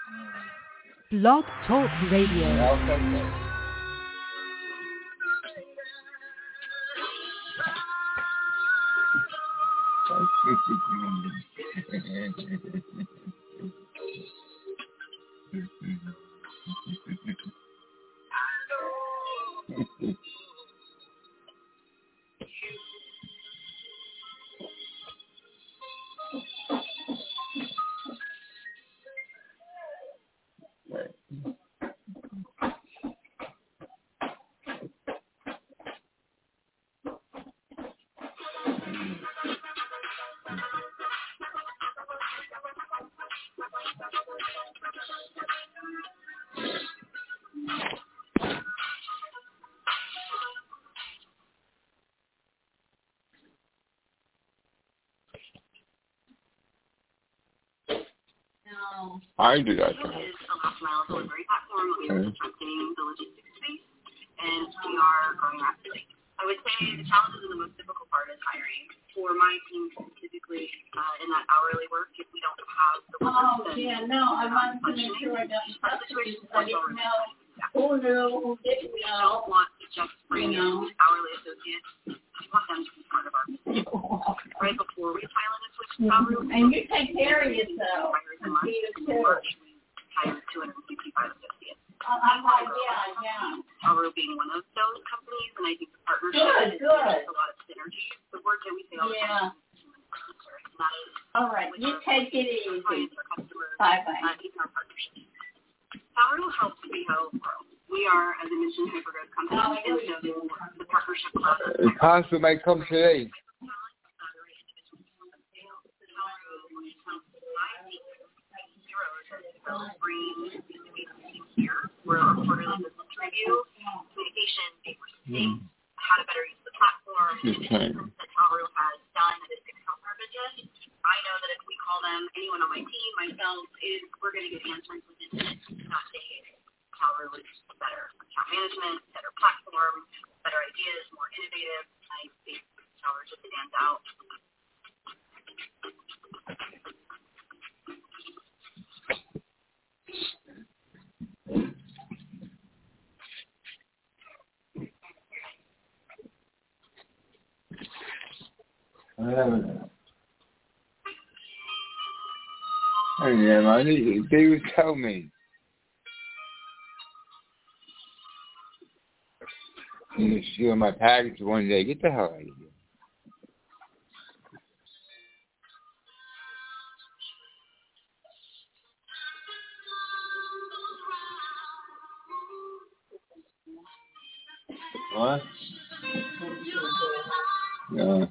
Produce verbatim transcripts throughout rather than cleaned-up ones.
Blog Talk Radio. I do that. Is a last mile delivery platform. We are disrupting the logistics space, and we are growing rapidly. I would say the challenges and the most difficult part is hiring. For my team specifically, uh, in that hourly work, if we don't have the Oh, yeah, no, I wanted to make sure I got our situation is I much didn't lower. know who knew, who didn't We know. don't want to just bring You know. in hourly associates. We want them to be part of our business. Right before we piloted switch to salary, And you take care of yourself. And be the in too. March, we hired two hundred sixty-five associates. Uh, I'm like, yeah, yeah. Salary being one of those companies, and I think the partnership Good, is good. a lot of synergy. The word that we say all the Yeah. time is human research. And that is All right, with you our take it easy. clients, our customers, Bye-bye. uh, even our partnerships. Salary will help Speeho grow. We are, as I mentioned, a hyper-growth company, Oh, and so the partnership allows us to The consul may come today. We're a quarterly business review, communication, paper things, how to better use the platform, and that Tower has done that is excel our business. I know that if we call them, anyone on my team, myself, is we're going to get answers within minutes, not days. Tower was better account management, better platform, better ideas, more innovative. I think Tower just stands out. Hey, yeah, man. They, they would tell me. You steal my package one day. Get the hell out of here. What? Yeah.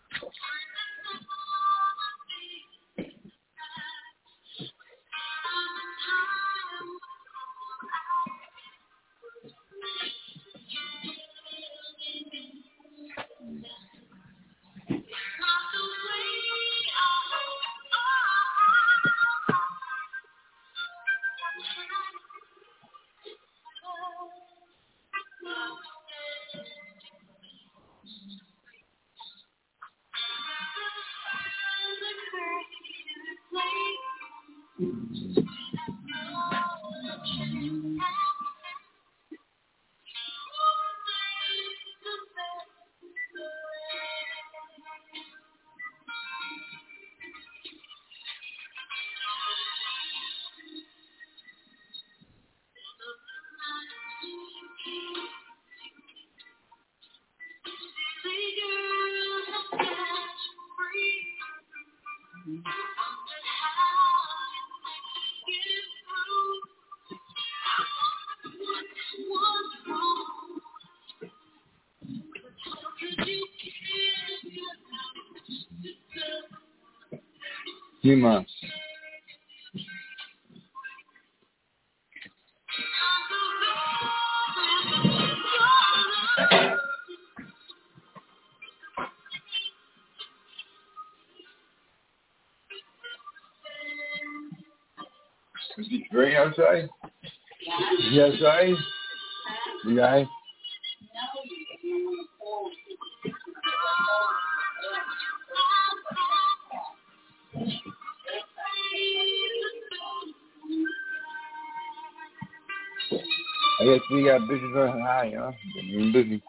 Dima. Is it rain outside? Is it outside? The guy? I guess we got busy for high, huh? Been busy.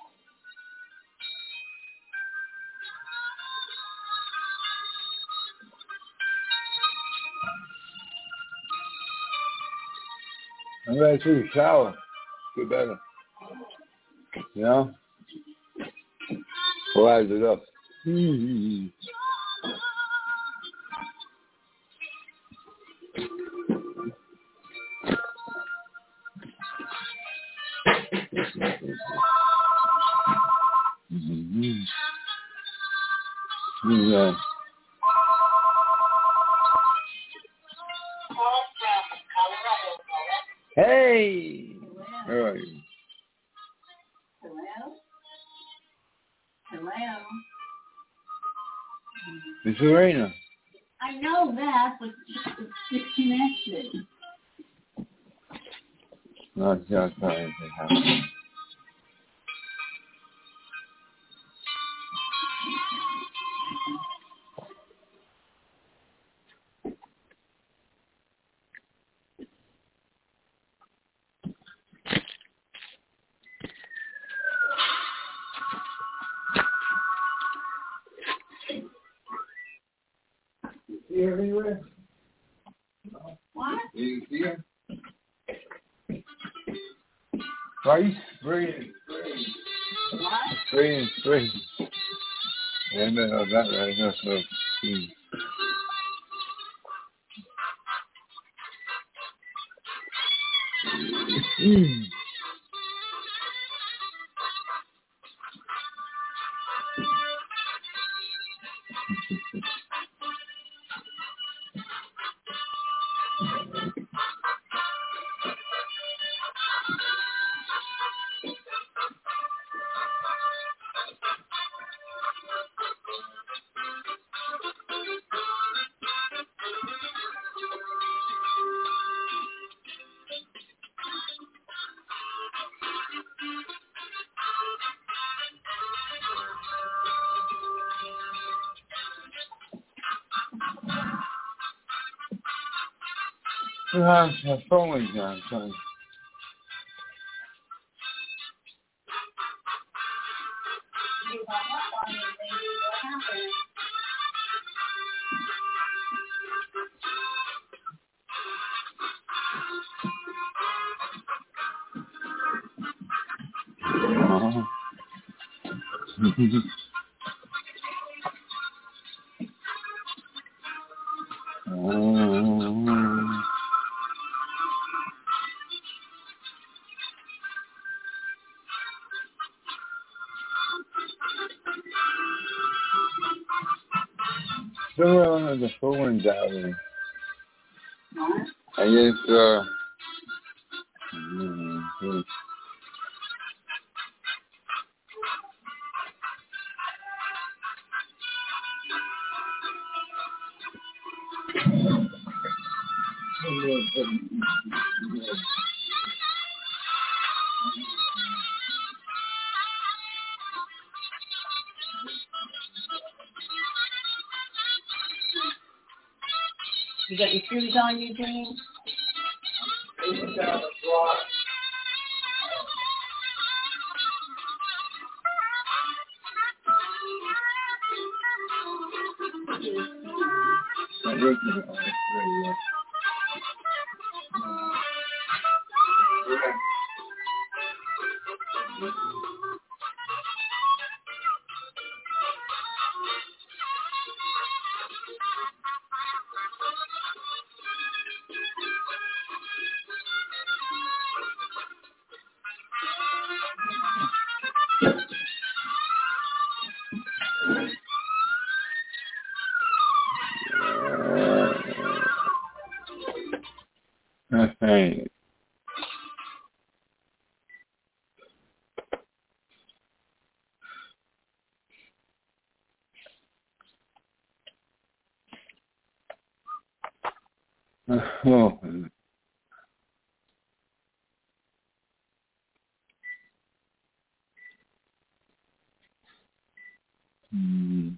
I'm ready to the shower. Get better. You know? Rise it up. Mm-hmm. Mm-hmm. Yeah. Hey! How are you? Hello? Hello? It's Serena. I know that, but it's disconnected. No, it's not sorry. See her anywhere? What? You see her? Why are you spraying? What? Spraying, spraying. Yeah, no, no, that right. No, no. Hmm. Mm. Uh, my phone is on, sorry. You hung up on me, baby. What happened? Uh-huh. uh-huh. Somewhere on the phone's out. What? I guess, uh, mm-hmm. You got your shoes on, Eugene? Hey. Oh. Hmm.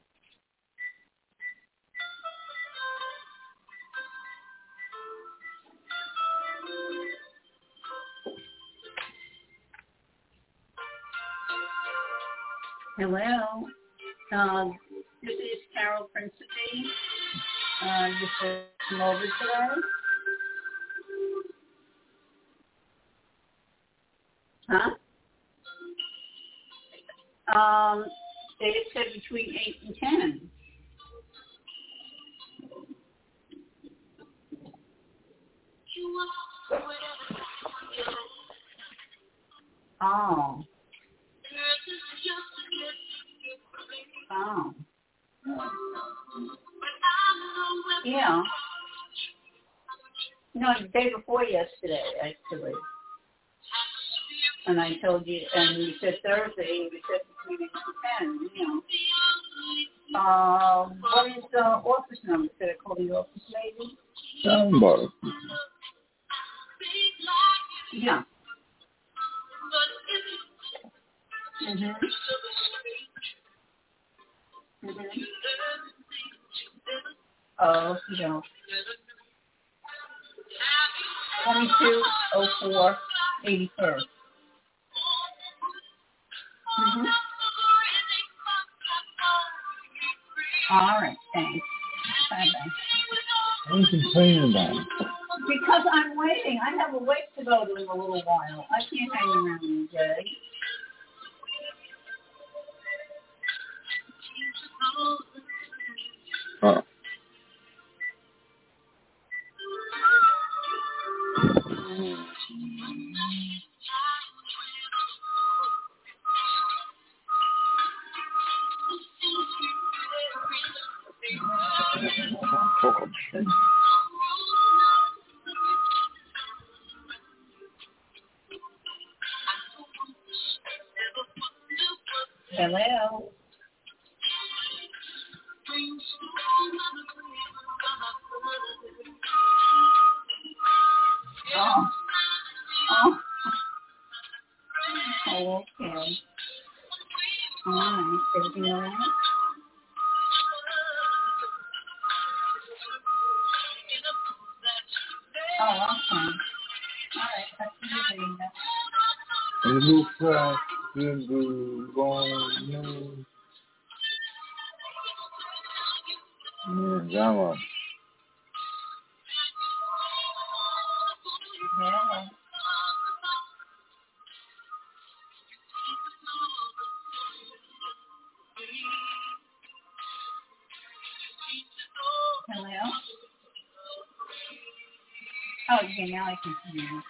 Hello. Uh, this is Carol Principe. Uh, just come over today. Huh? Um, they said between eight and ten. Oh. Oh. Yeah. No, the day before yesterday, actually. And I told you, and you said Thursday, you said between eight and ten, you know. Uh, what is the office number? Should I call the office lady? Soundbar. Yeah. Mhm. Mhm. Oh, you know. Twenty-two oh four eighty-two. Mhm. All right, thanks. Bye bye. What are you complaining about? Because I'm waiting. I have a wait to go to in a little while. I can't hang around all day. Oh. Hello. Oh. Oh. Oh, okay. All right. Everything all right? Oh, okay. All right. That's And who cried in the morning? Drama. Yeah. Hello? Oh, okay, now I can hear you.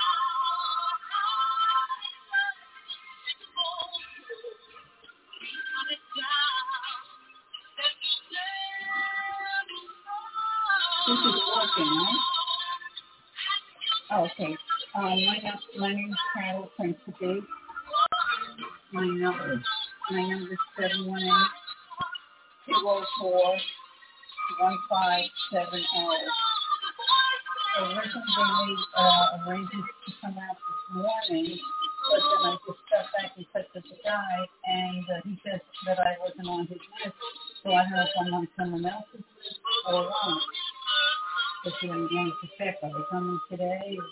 This is working, right? Oh, okay. Um, my, my name is Carol Principe. My number, my number is seven one eight, two oh four, one five seven zero. Originally, they made uh, arrangements to come out this morning, but then I just got back in touch with the guy, and uh, he said that I wasn't on his list, so I don't know if I'm on someone else's list or not. But I'm going to check. Are they coming today? Or...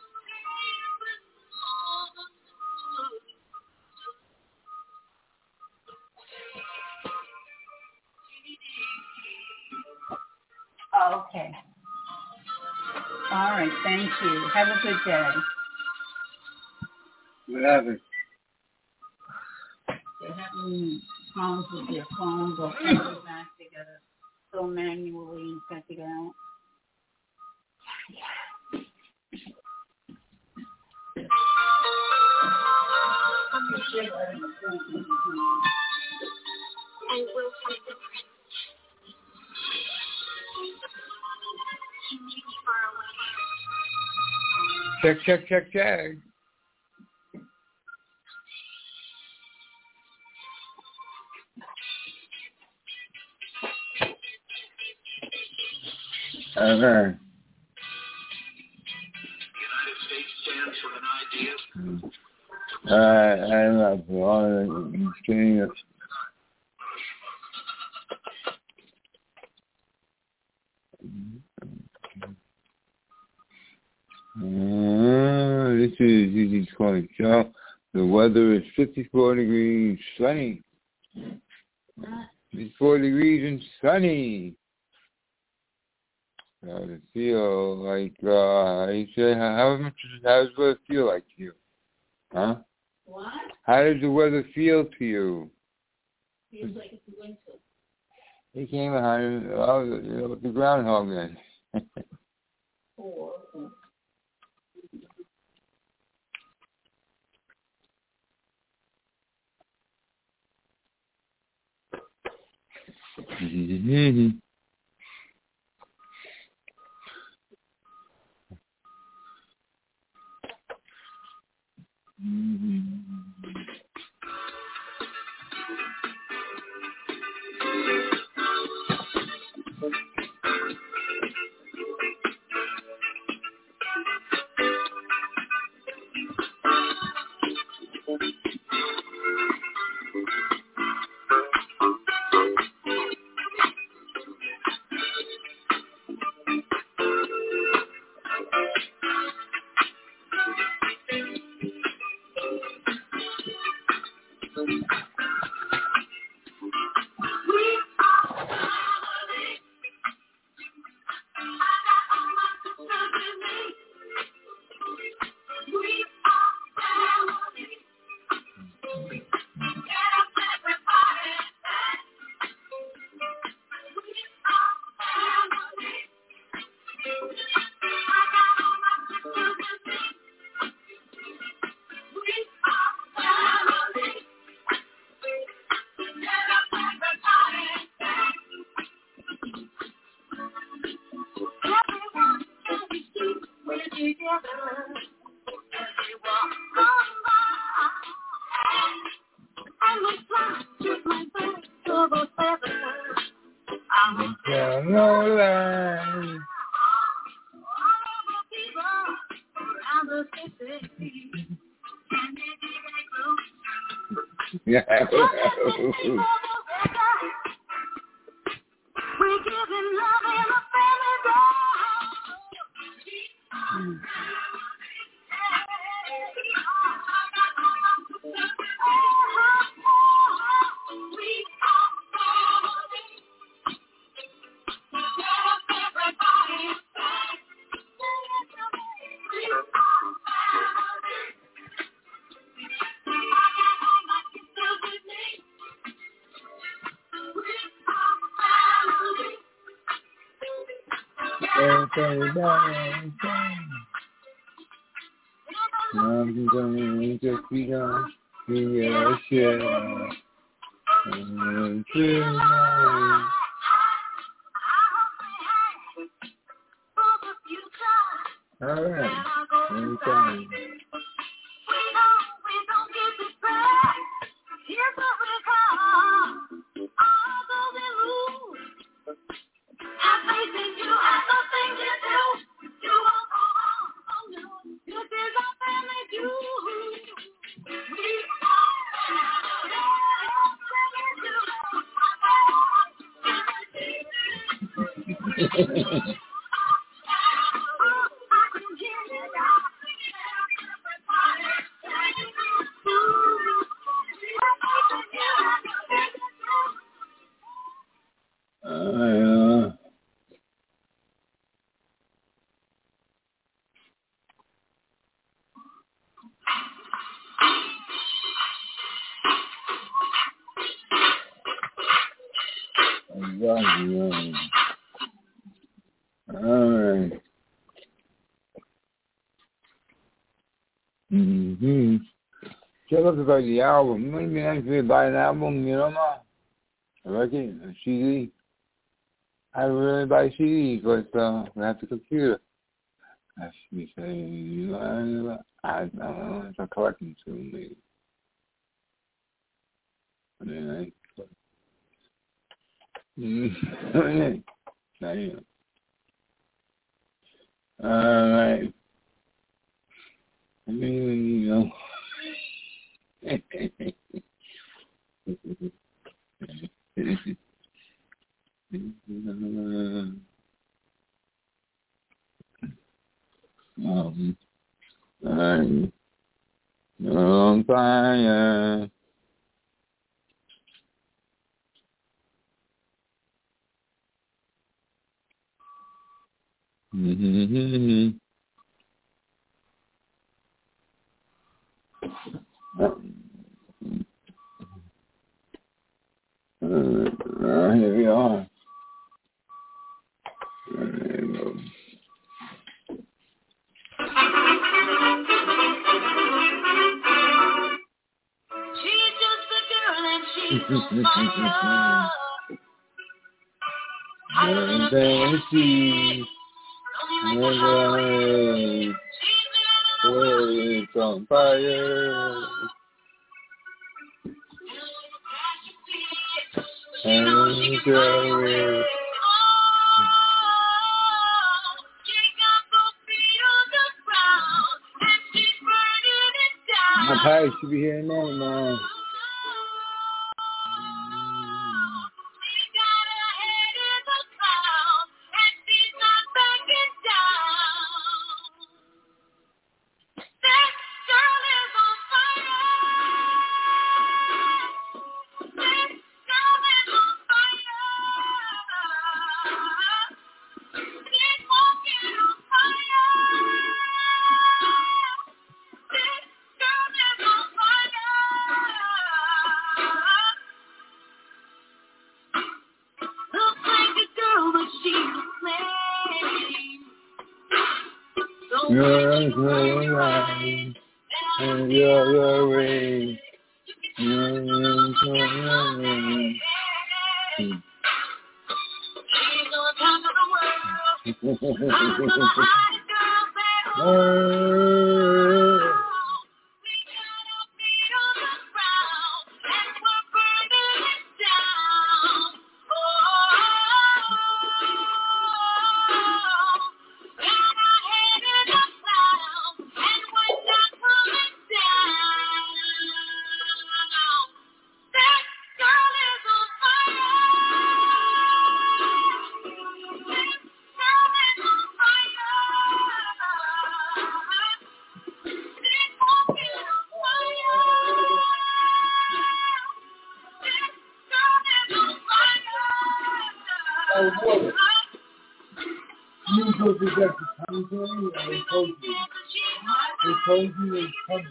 Oh, okay. All right, thank you. Have a good day. What happened? They're having problems with their phones or coming back. They got to go manually and check it out. I will find the prince. He may be far away. Check, check, check, check. Okay. United States stands for an idea. Uh, I'm not wrong. Seeing it. Uh, this is Easy twenty. So the weather is fifty-four degrees, sunny. It's four degrees and sunny. How does it feel like, uh, you say, how much, how does the weather feel like to you? Huh? What? How does the weather feel to you? Feels like it's winter. He came behind, oh, you know, with the groundhog then. Four. Mm-hmm. Yeah. I'm going to be on the ocean. All right. Anytime. Uh, All right. Mm-hmm. Check out about the album. Wouldn't it be nice to buy an album, you know, Ma? I reckon, a C D. I would really buy C Ds, but uh, I have the computer. That's me saying, you know, I don't know, it's a collecting tool, maybe. I mean, I... Mm-hmm. Now, you know. All right. I mean, you know. um, I'm on fire. Mm-hmm. Uh, here we are. There you go. She's just a girl and she's on fire. And then she never it's on fire. And glory. My pie should be here now, man. You're right, and you're your way. You're You go to that commentary, and they told you. They told you it's coming.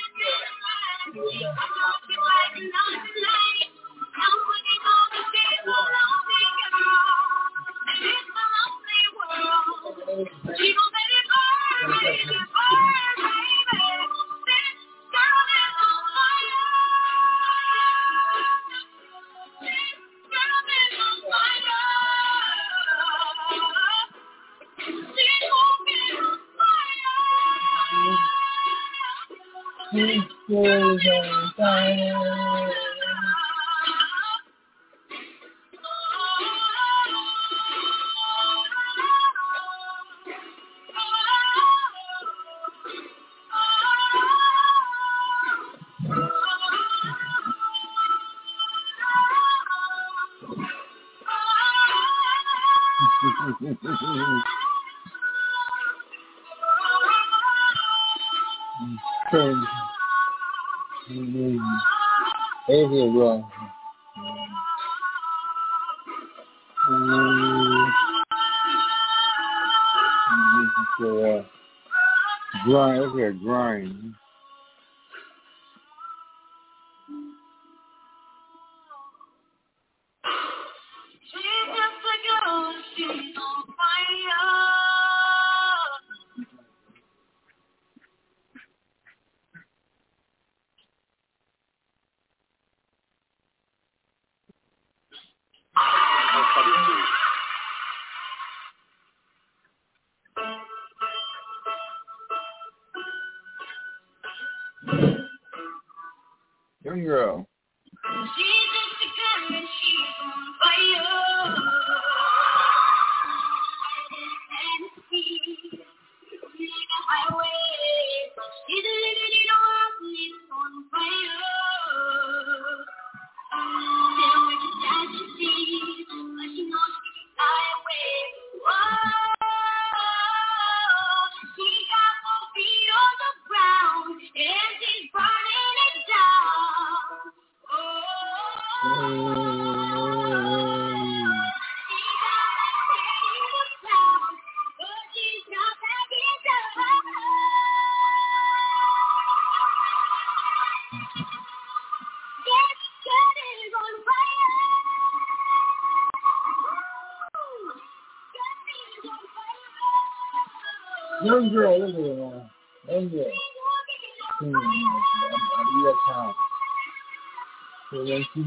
This goes on fire. Hey, here, bro. Grind, look at grind. She's just a girl, she's on fire. Young girl. She's just a girl and she's on fire. And she's in a highway. She's living in a world that's on fire. Still with the tragedy, but she knows she can fly away. Whoa, she got both feet on the ground and she's burning it down. Young girl, look at her now. Young girl. Hmm. I'll be that time. So then she...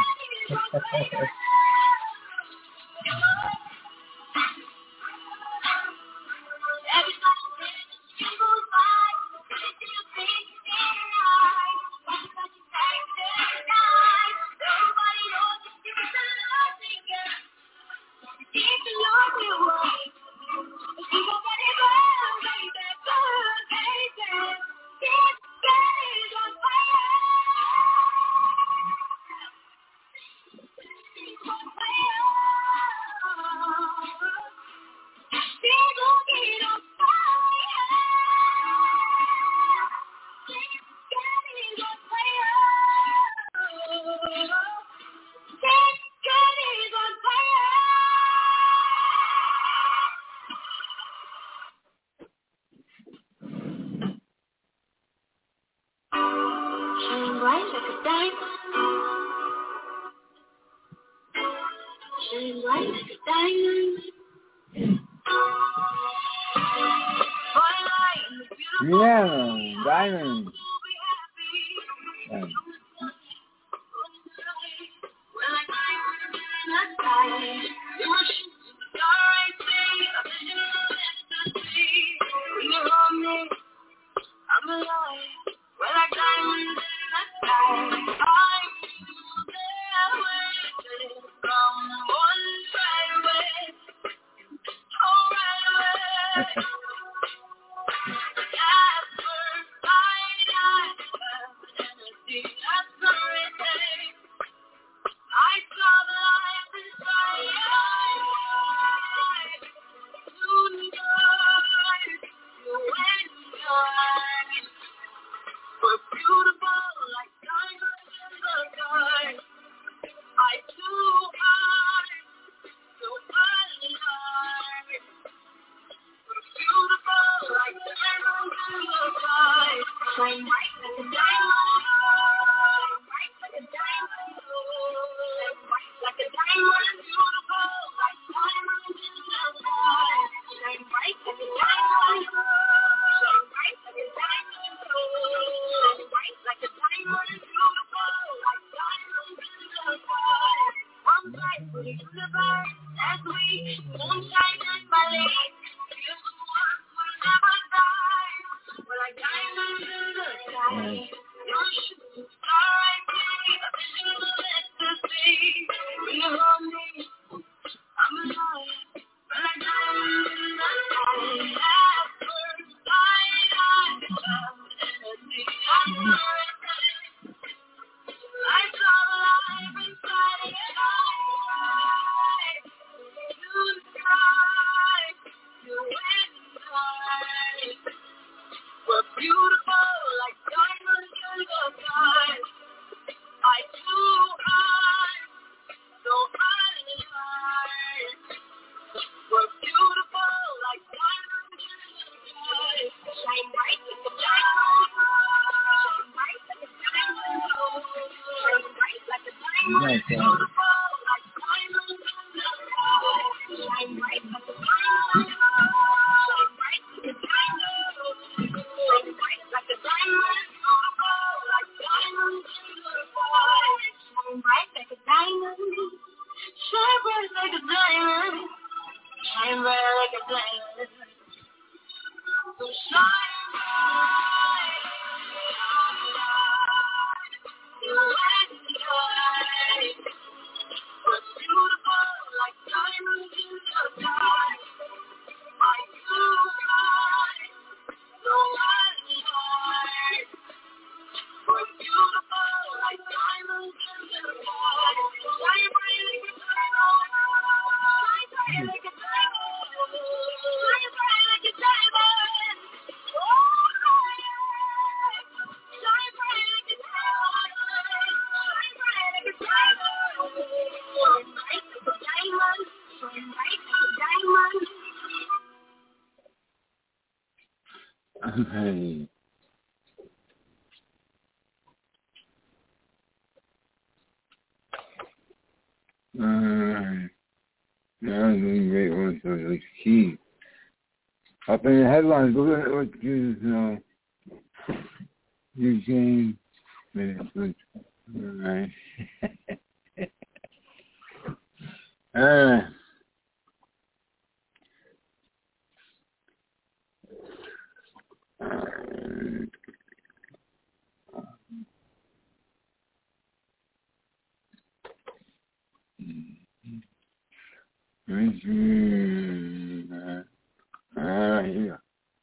Yeah, diamond. Diamond. Okay. Uh, that was really great one, so it was key. Up in the headlines, look at what you know. Eugene minutes. Alright. uh, uh, here.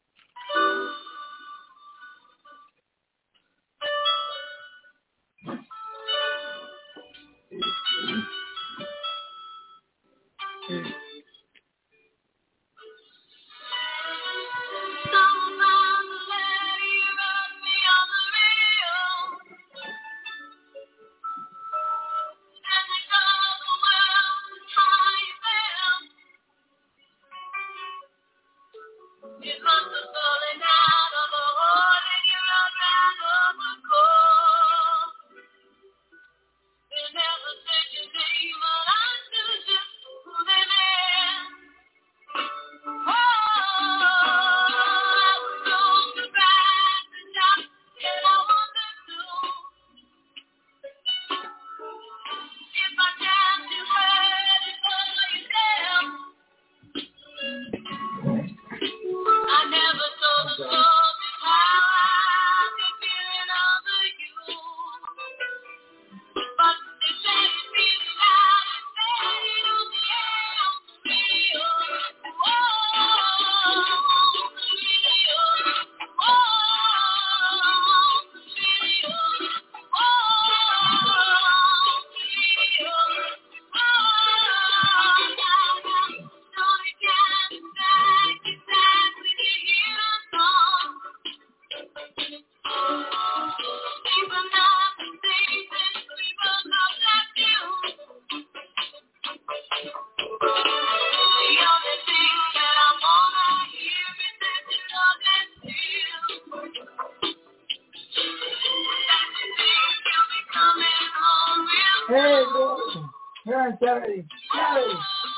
Hey, boy. Hey, Daddy. Hey.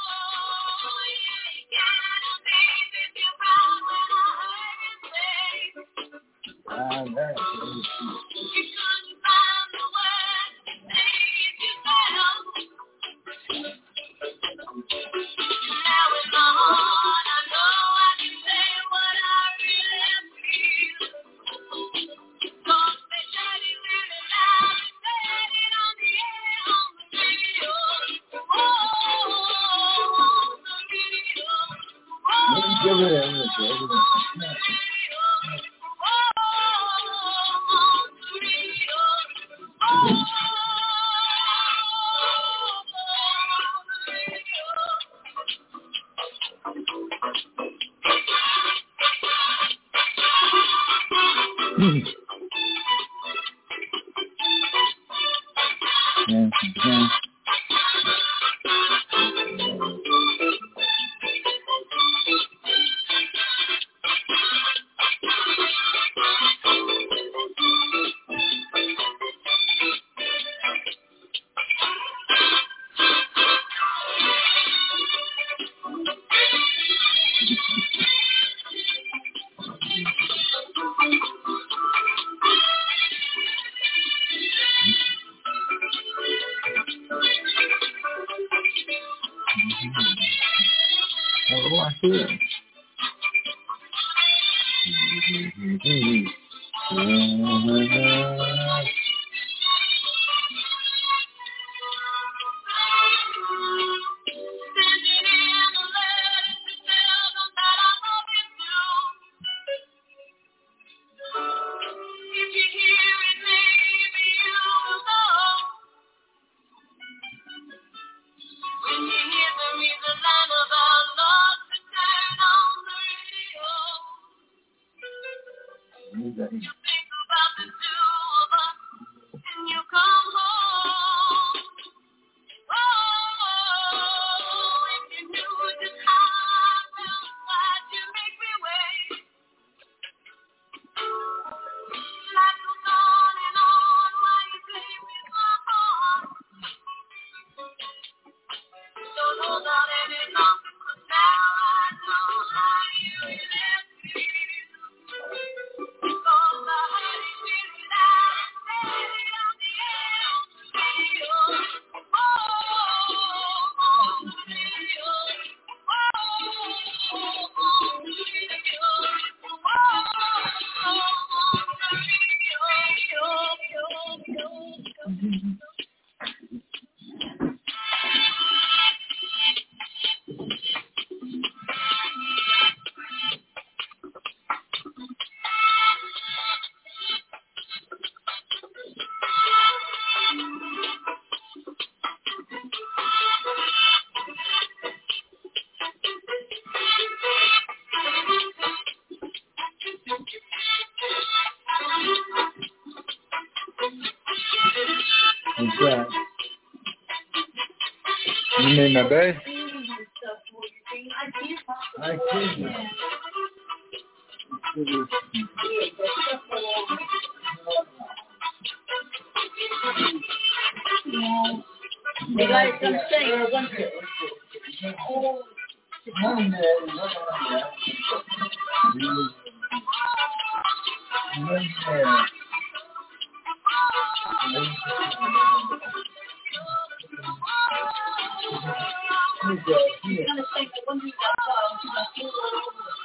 Ah, that's give it in. Yeah. What do I hear? Don't hold on any longer, 'cause now I know how you live. What's that? You mean my bed? I see. They got it some say or one day. One day, one day. He's gonna say that when we got down, he's gonna feel all over the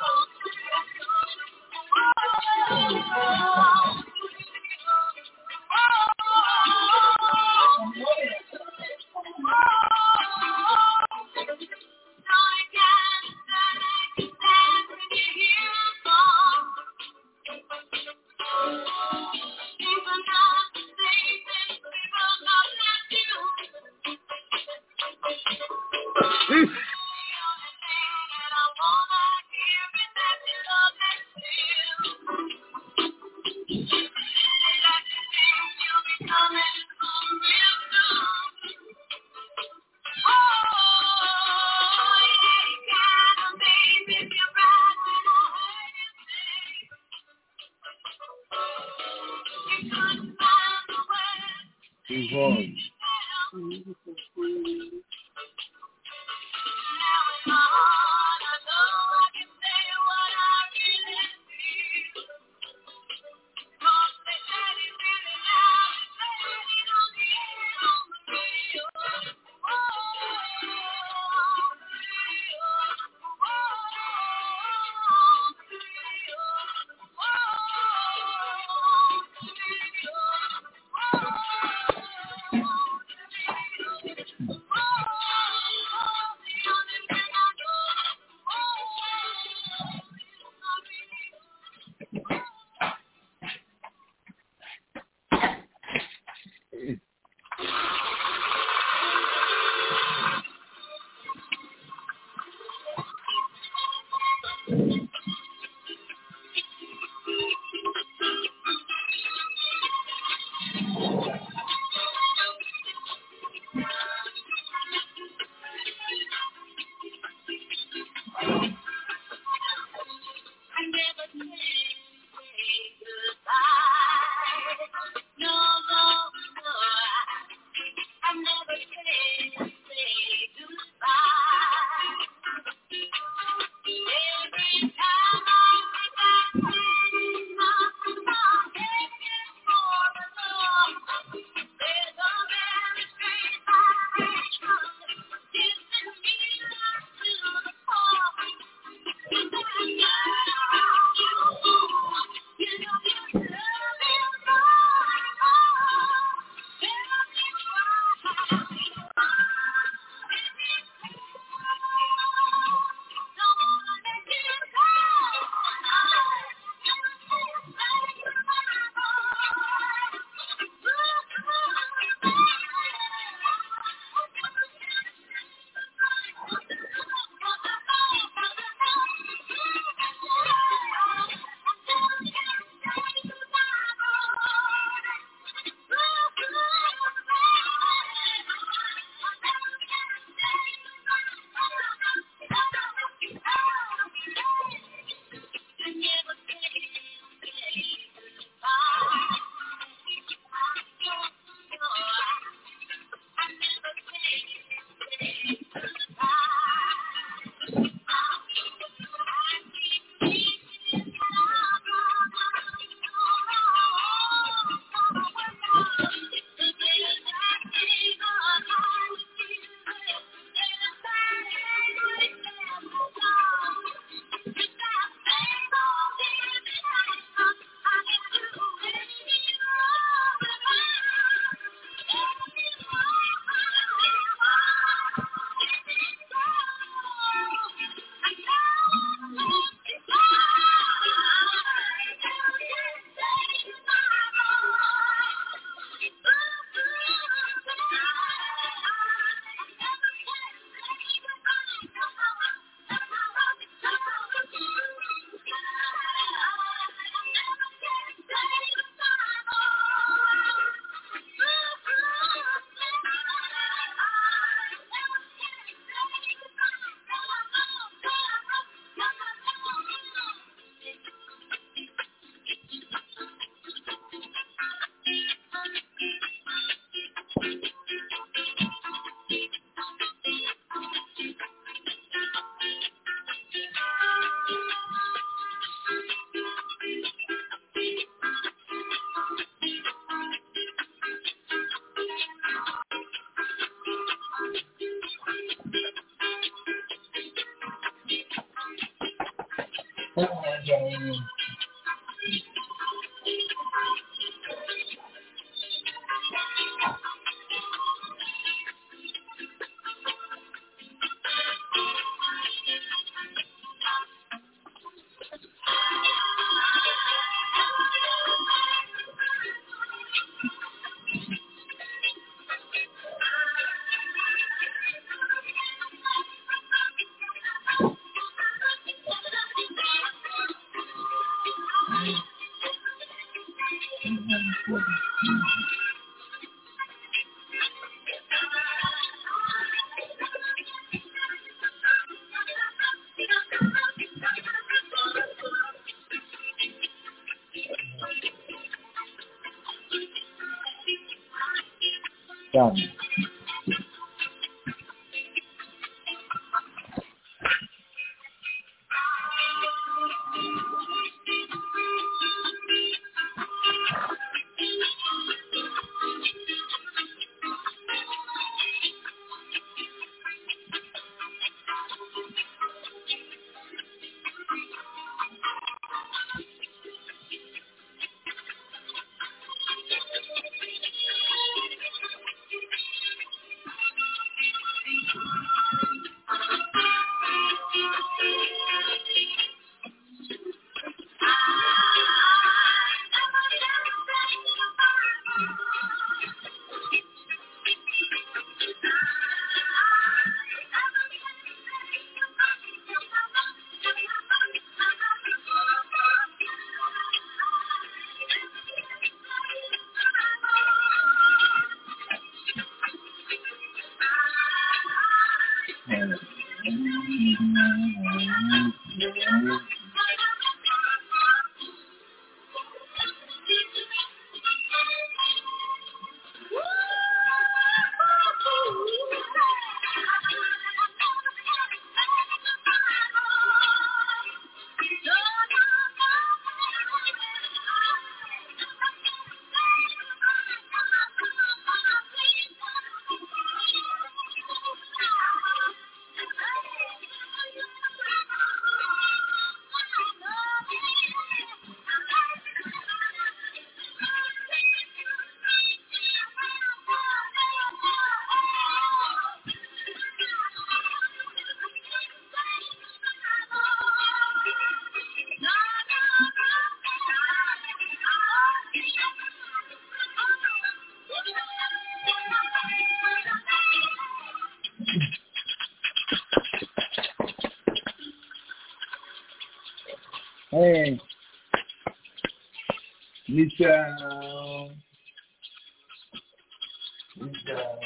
Done. Hey, Michelle. Michelle.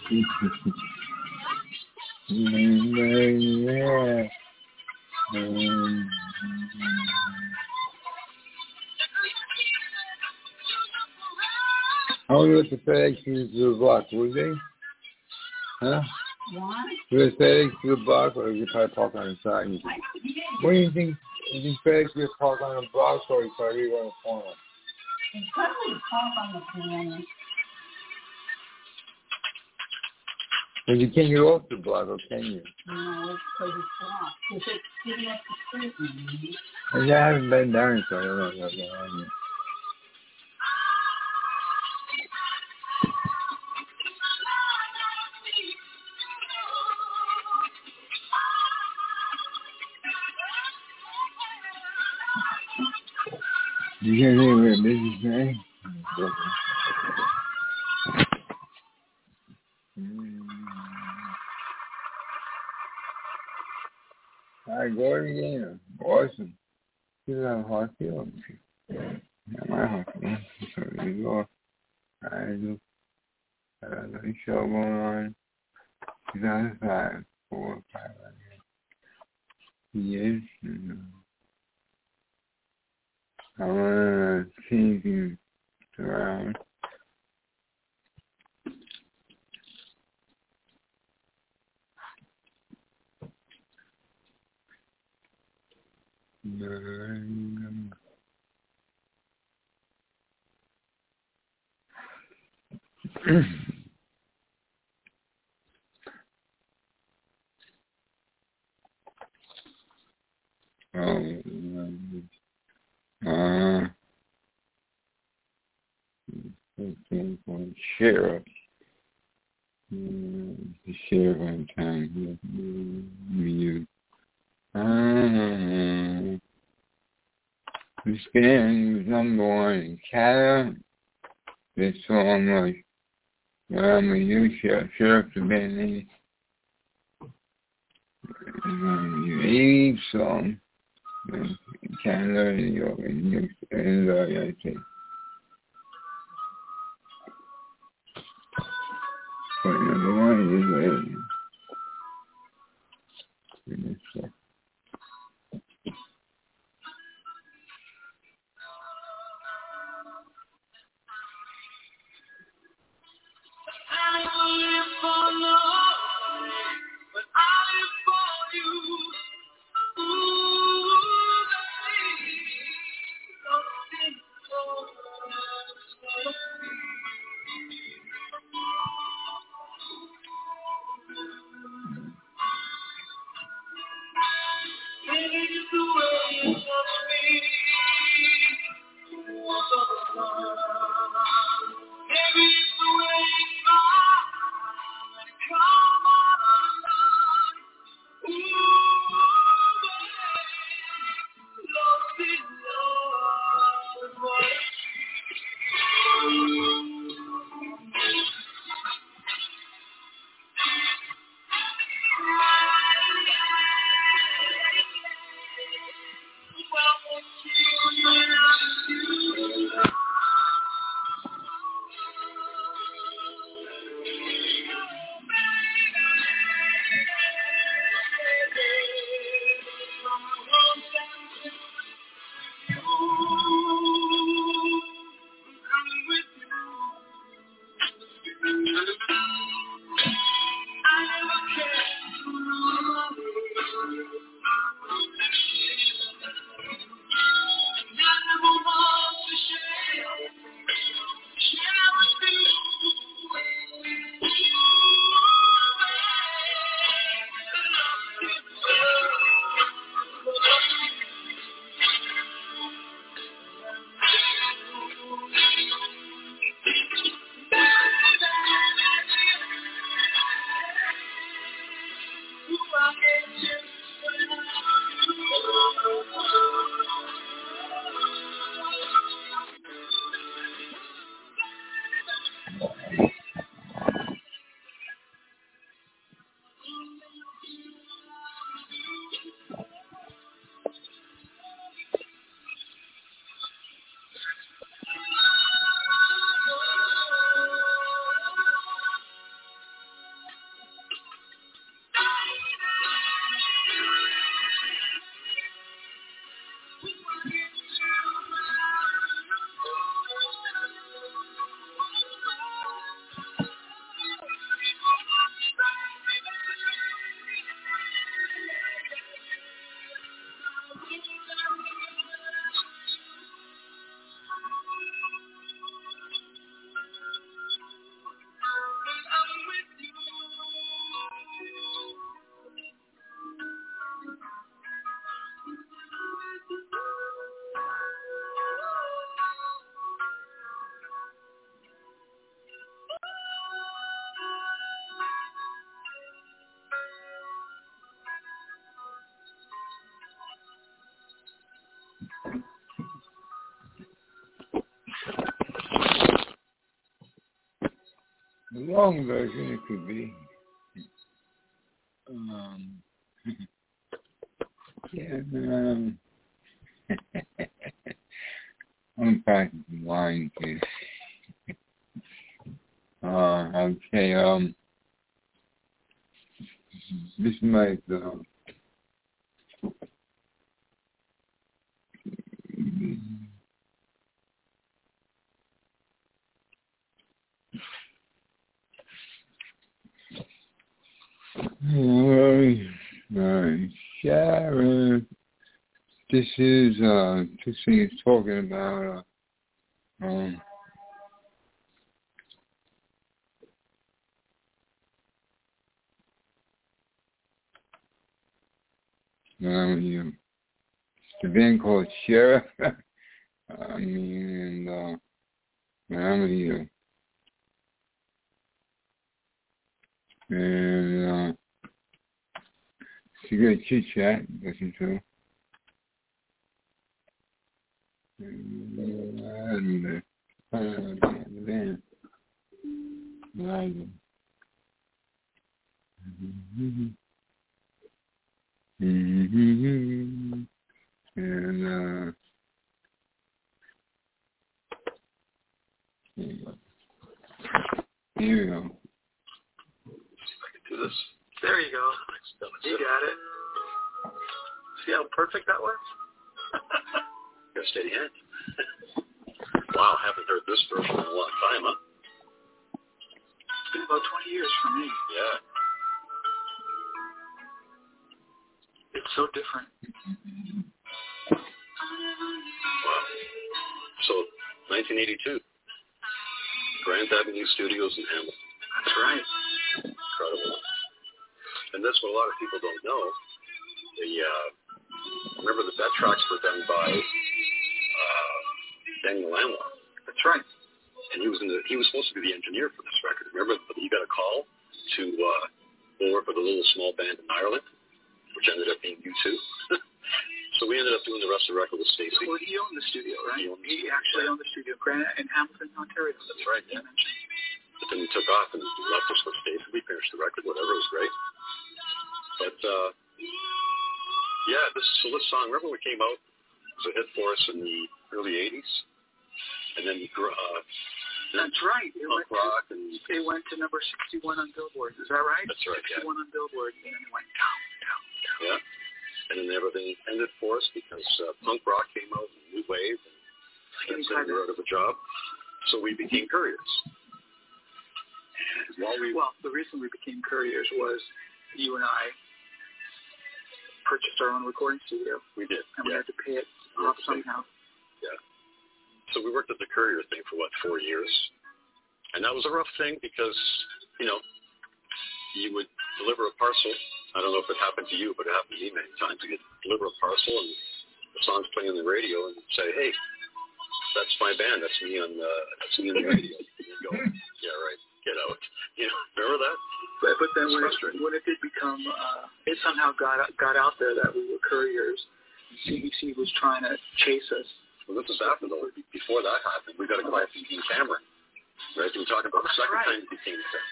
Yeah. Um, I wonder if the FedEx is to the block, would they? Huh? What? Do they FedEx to the block, or you probably park on the side? You think? What do you think? You think FedEx will park on the block, or you probably on the corner? It's probably park on the corner. But you can't get off the block, or can you? No, it's because it's blocked. Because it's giving us the street. I haven't been down, so I don't know what's going on. You can't think of a business name? All right, go again. Awesome. You have a hard feeling. Not my hard feeling. So you go. I do. I got another show going on. two thousand five, four, five, years. I want to change you around. um, uh, sheriff. The sheriff on time. You. Uh, the scan was number one in Canada. This song was, I'm a youth sheriff, sheriff to Bentley. Um, eighty song in Canada, New York, and New York, and the United States. But number one is a, in this song. The long version, it could be. Um, yeah, um, I'm practicing lying to Uh, okay, um, this might, uh, Alright, alright, Sharon, this is, uh, this thing is talking about, uh, um, um, you know, the band called Sheriff, I mean, and, uh, I'm here, and, uh, she got chit chat, listen to. And uh, then, like, mm-hmm. Mm-hmm. And uh, here you go. Here we go. See if I can do this. There you go. You got it. See how perfect that was? Got a steady hand. Wow, haven't heard this version in a long time, huh? It's been about twenty years for me. Yeah. It's so different. Wow. So, nineteen eighty-two. Grand Avenue Studios in Hamilton. That's right. Incredible. And that's what a lot of people don't know. The, uh, remember that that tracks were done by uh, Daniel Lanois. That's right. And he was in the, he was supposed to be the engineer for this record. Remember, he got a call to uh, go work with a little small band in Ireland, which ended up being U two. So we ended up doing the rest of the record with Stacey. Well, he owned the studio, right? He, owned the he studio. actually owned the studio in Hamilton, Ontario. That's right, yeah. But then he took off and left us with Stacey. We finished the record, whatever. It was great. But, uh, yeah, this so this song, remember when it came out? It was a hit for us in the early eighties. And then, uh, that's right. It went, rock to, and, it went to number sixty-one on Billboard. Is that right? That's right, sixty-one yeah. on Billboard. And then it went down, down, down. Yeah. And then everything ended for us because uh, punk rock came out, and new wave, and then we were out of a job. So we became Couriers. And while we, well, the reason we became Couriers was you and I purchased our own recording studio. We did. And yeah. we had to pay it off somehow. Yeah. So we worked at the Courier thing for, what, four years? And that was a rough thing because, you know, you would deliver a parcel. I don't know if it happened to you, but it happened to me many times. You could deliver a parcel and the song's playing on the radio and say, hey, that's my band. That's me on, uh, that's me on the radio. And you go, yeah, right, get out. You know, remember that? But, but then when it, when it did become, uh, it somehow got got out there that we were Couriers. C B C was trying to chase us. Well, this is after, though. Before that happened, we got a guy from Dean Cameron. Right? We were talking about the second right. time we became famous.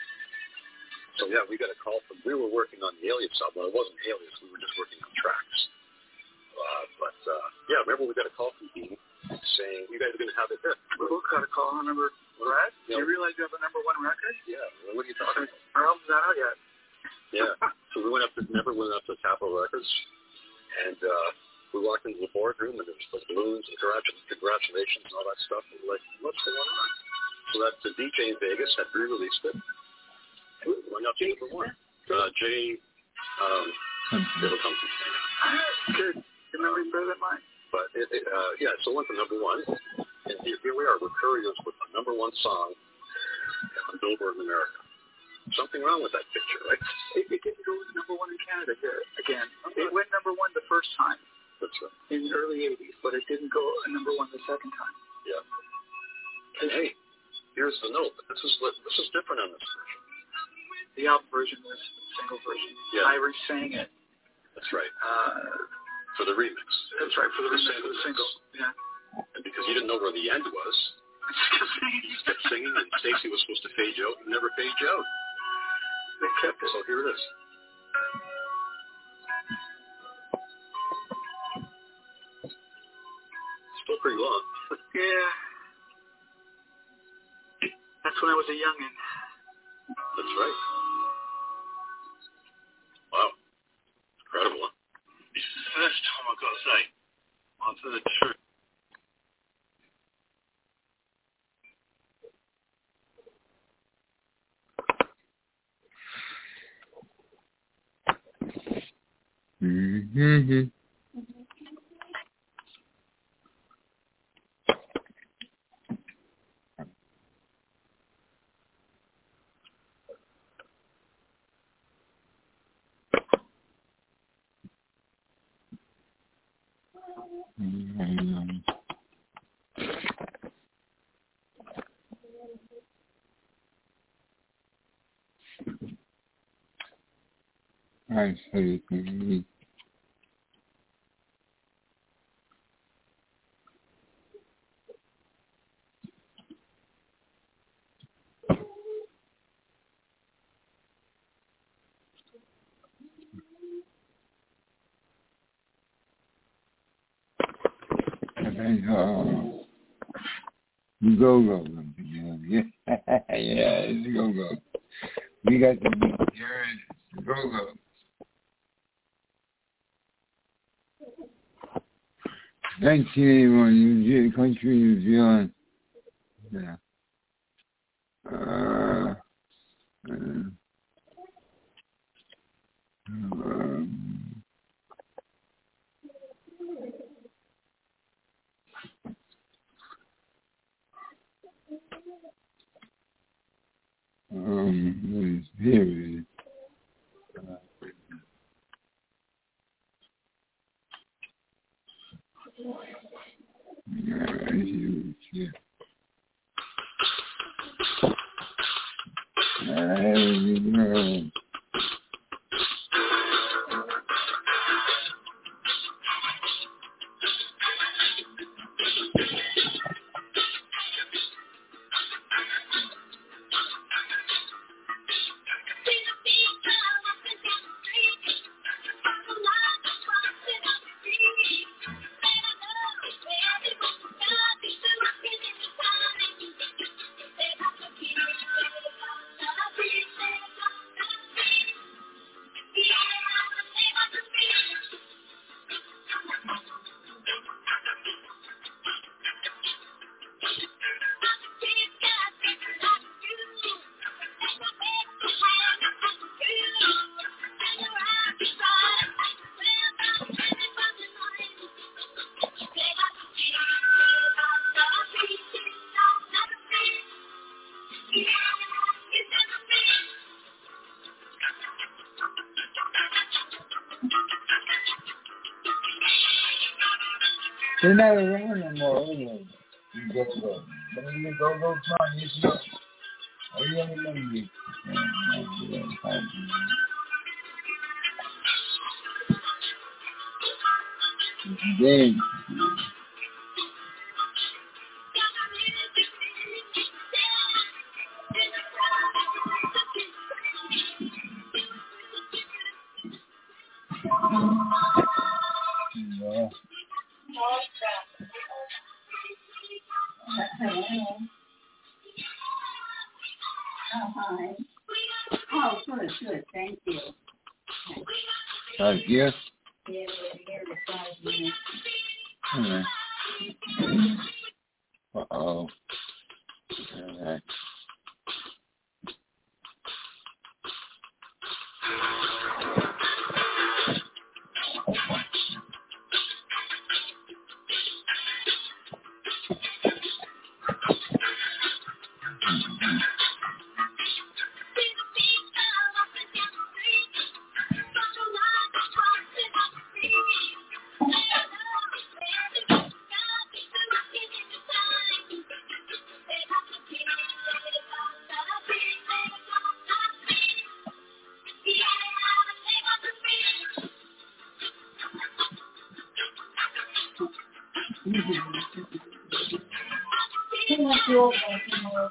So, yeah, we got a call from, we were working on the Alias album. Well, it wasn't Alias. We were just working on tracks. Uh, but, uh, yeah, remember we got a call from Dean saying, you guys are going to have it there. We both got a call. I remember, Brad, do you realize you have a number one record? Yeah. Well, what are you talking about? Our album's not out yet. Yeah. So we went up to, never went up to Capitol Records. And uh, we walked into the boardroom, and there was the balloons and congratulations and all that stuff. And we're like, what's going on? So that the D J in Vegas had re-released it. And we went up to number one. Uh, Jay, um, it'll come to me. Good. Your memory's better than mine. But, it, it, uh, yeah, so it went to number one. And here, here we are. We're Couriers with the number one song on Billboard in America. Something wrong with that picture, right? It, it didn't go number one in Canada here again. Okay. It went number one the first time. That's right. In the early eighties, but it didn't go number one the second time. Yeah. And hey, here's the note. This is this is different on this version. The album version was a single version. Yeah. Irish sang it. That's right. Uh, For the remix. That's right, for the remix, for the single. Yeah. And because you didn't know where the end was, you kept singing, and Stacy was supposed to fade you out. You never fade you out. They kept it. So here it is. Still pretty long. Yeah. That's when I was a youngin'. That's right. Wow. Incredible, huh? First time I got to say, I've heard true. Mm-hmm. Mm-hmm. I see. Mm-hmm. And, uh, Go-Go. Yeah, yeah, it's Go-Go. We got to be here. Go-Go. nineteen eighty-one, New Zealand, country, New Zealand. Yeah. Uh, uh, um, um, here it is. Uh, yeah, yeah. Uh, They're not around no more, are they? You Go-Go. But you Go-Go song, you know. Oh, you only know me. Then, yeah. Hello. Oh, hi. Oh, good, good. Thank you. Five years? Yeah, we're here for five minutes. Yeah. Uh-oh. All right. Too much old back in the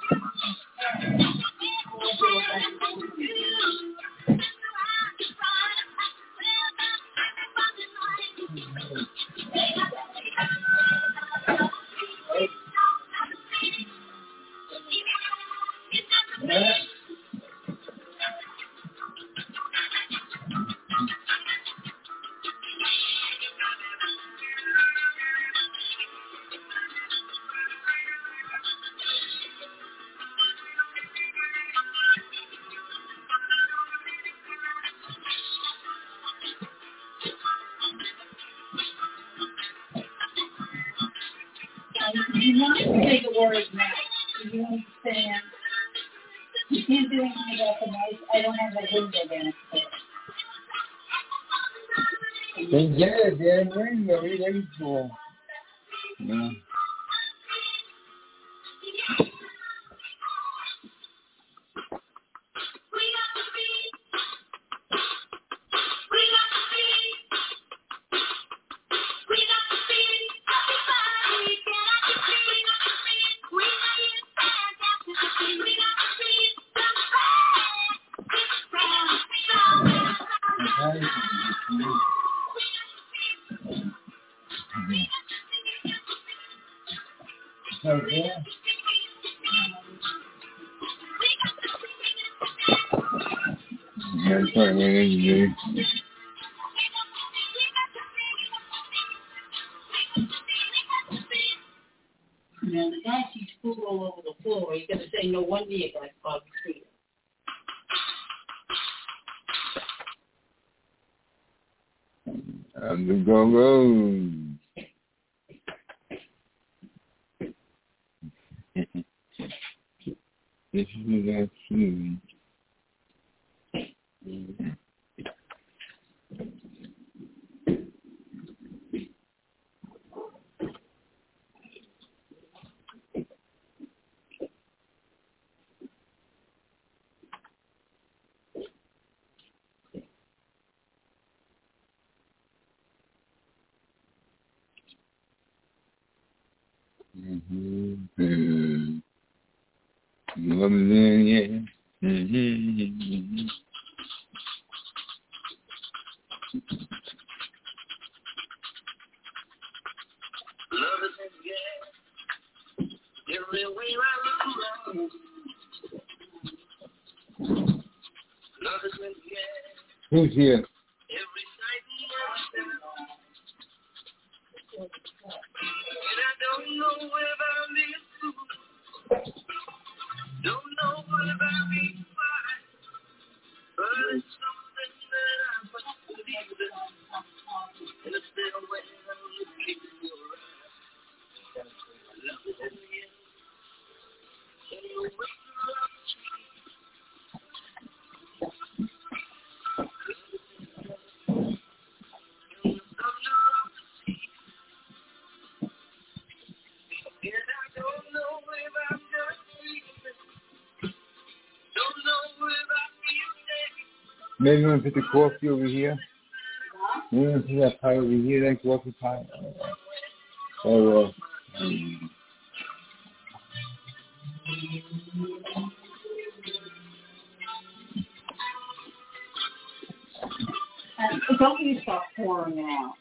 You want to say the word now. You understand? You can't do anything about the noise. I don't have that window downstairs. Then get it, damn window. What are you waiting for? Yeah. Okay. Yeah, it's right where it is, dude. Now, the guy sees food all over the floor. You're going to say, no wonder you got Bobby Seale. I'm the go-go. This is that food. Mm-hmm. Lovely, yeah. Mm-hmm. Love is in the air. Everywhere I look. Love is in the air. Who's here? Every sight and every sound. And I don't know where I'll live. Don't know where I'll be fine. But it's something that I must believe in. And it's there when I'm looking in your eyes. Love is in the air. And you wake up. Maybe you want to put the coffee over here? Maybe you want to put that pie over here, that coffee pie? Oh, well. Um, Uh, don't you stop pouring it out.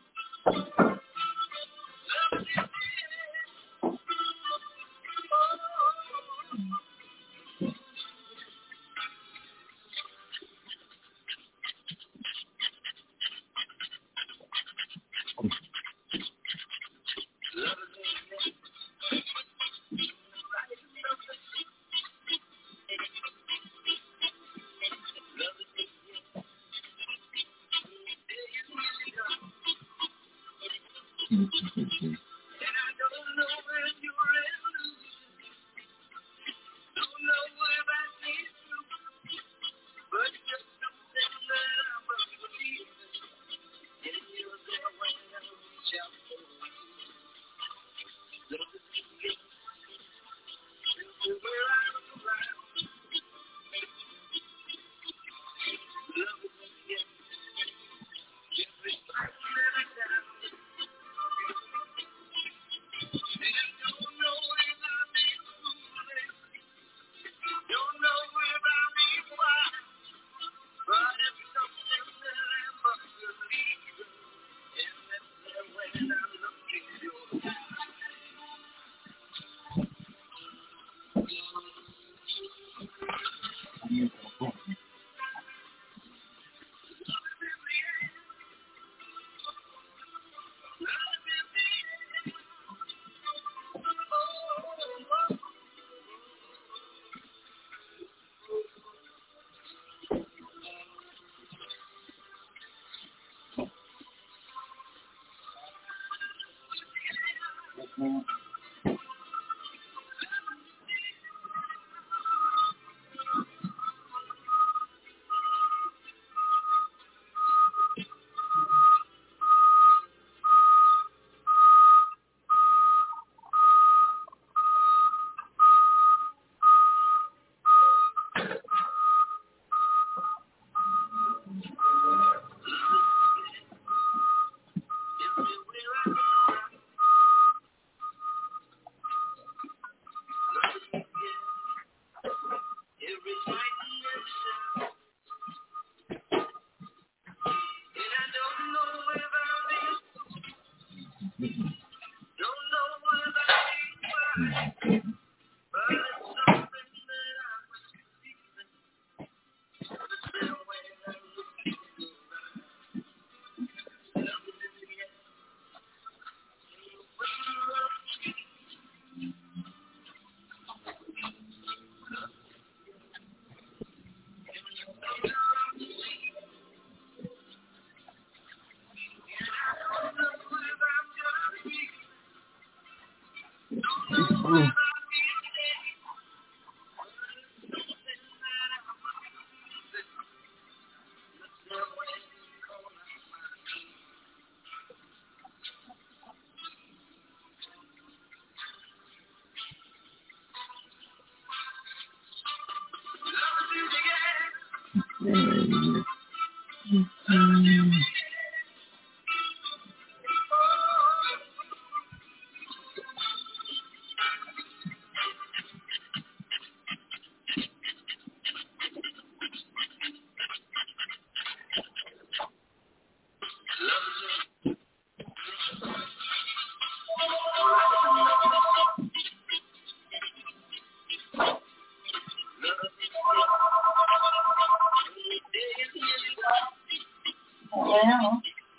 Well,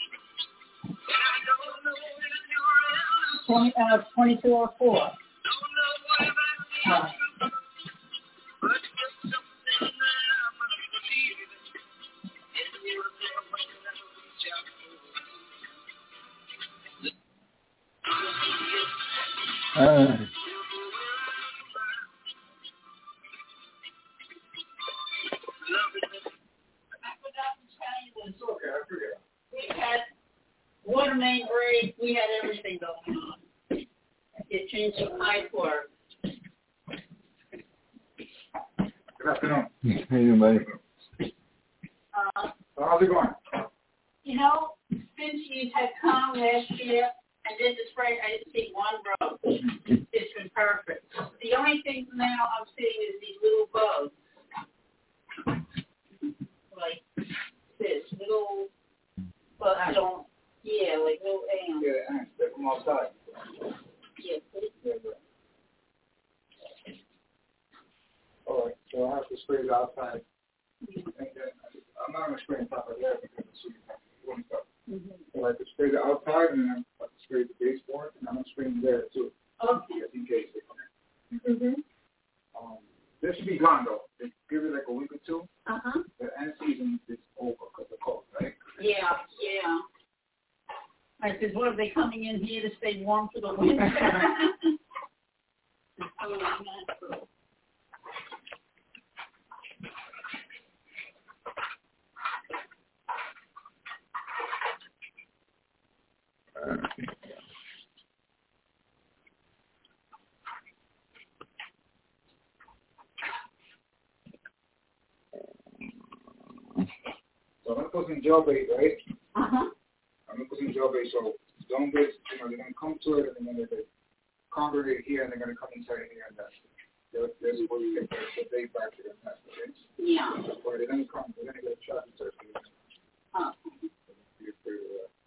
twenty, uh, twenty-two or four. Uh, Uh, we had water main break. We had everything going on. It changed to high court. Good afternoon. How you, buddy? Uh, So how's it going? you know, since you had come last year and did the spray, I didn't see one road. It's been perfect. The only thing now I'm seeing is these little bugs. Like this, little, but I don't, yeah, like little ants. Yeah, ants. They come outside. Yeah, All right, so I have to spray it outside. And then I'm not going to spray on top of there because it's doing stuff. mm-hmm. So I have to spray the outside and then I have to spray the baseboard and I'm going to spray them there too. Okay. Just in case they come in. Mm-hmm. Um, this should be gone though. They give it like a week or two. Uh-huh. The end season is over because of cold, right? Yeah, yeah. I said, what, are they coming in here to stay warm for the winter? Oh, natural. So I'm going to put some gel bait, right? Uh-huh. I'm going to put some gel bait so don't get, you know, they're going to come to it and then they're going to congregate here and they're going to come inside here and that's it. They're, they're supposed to get the, the bait back to their nest, okay? Yeah. Or they're going to come, they're going to get a shot and start to get Oh. Be afraid of that.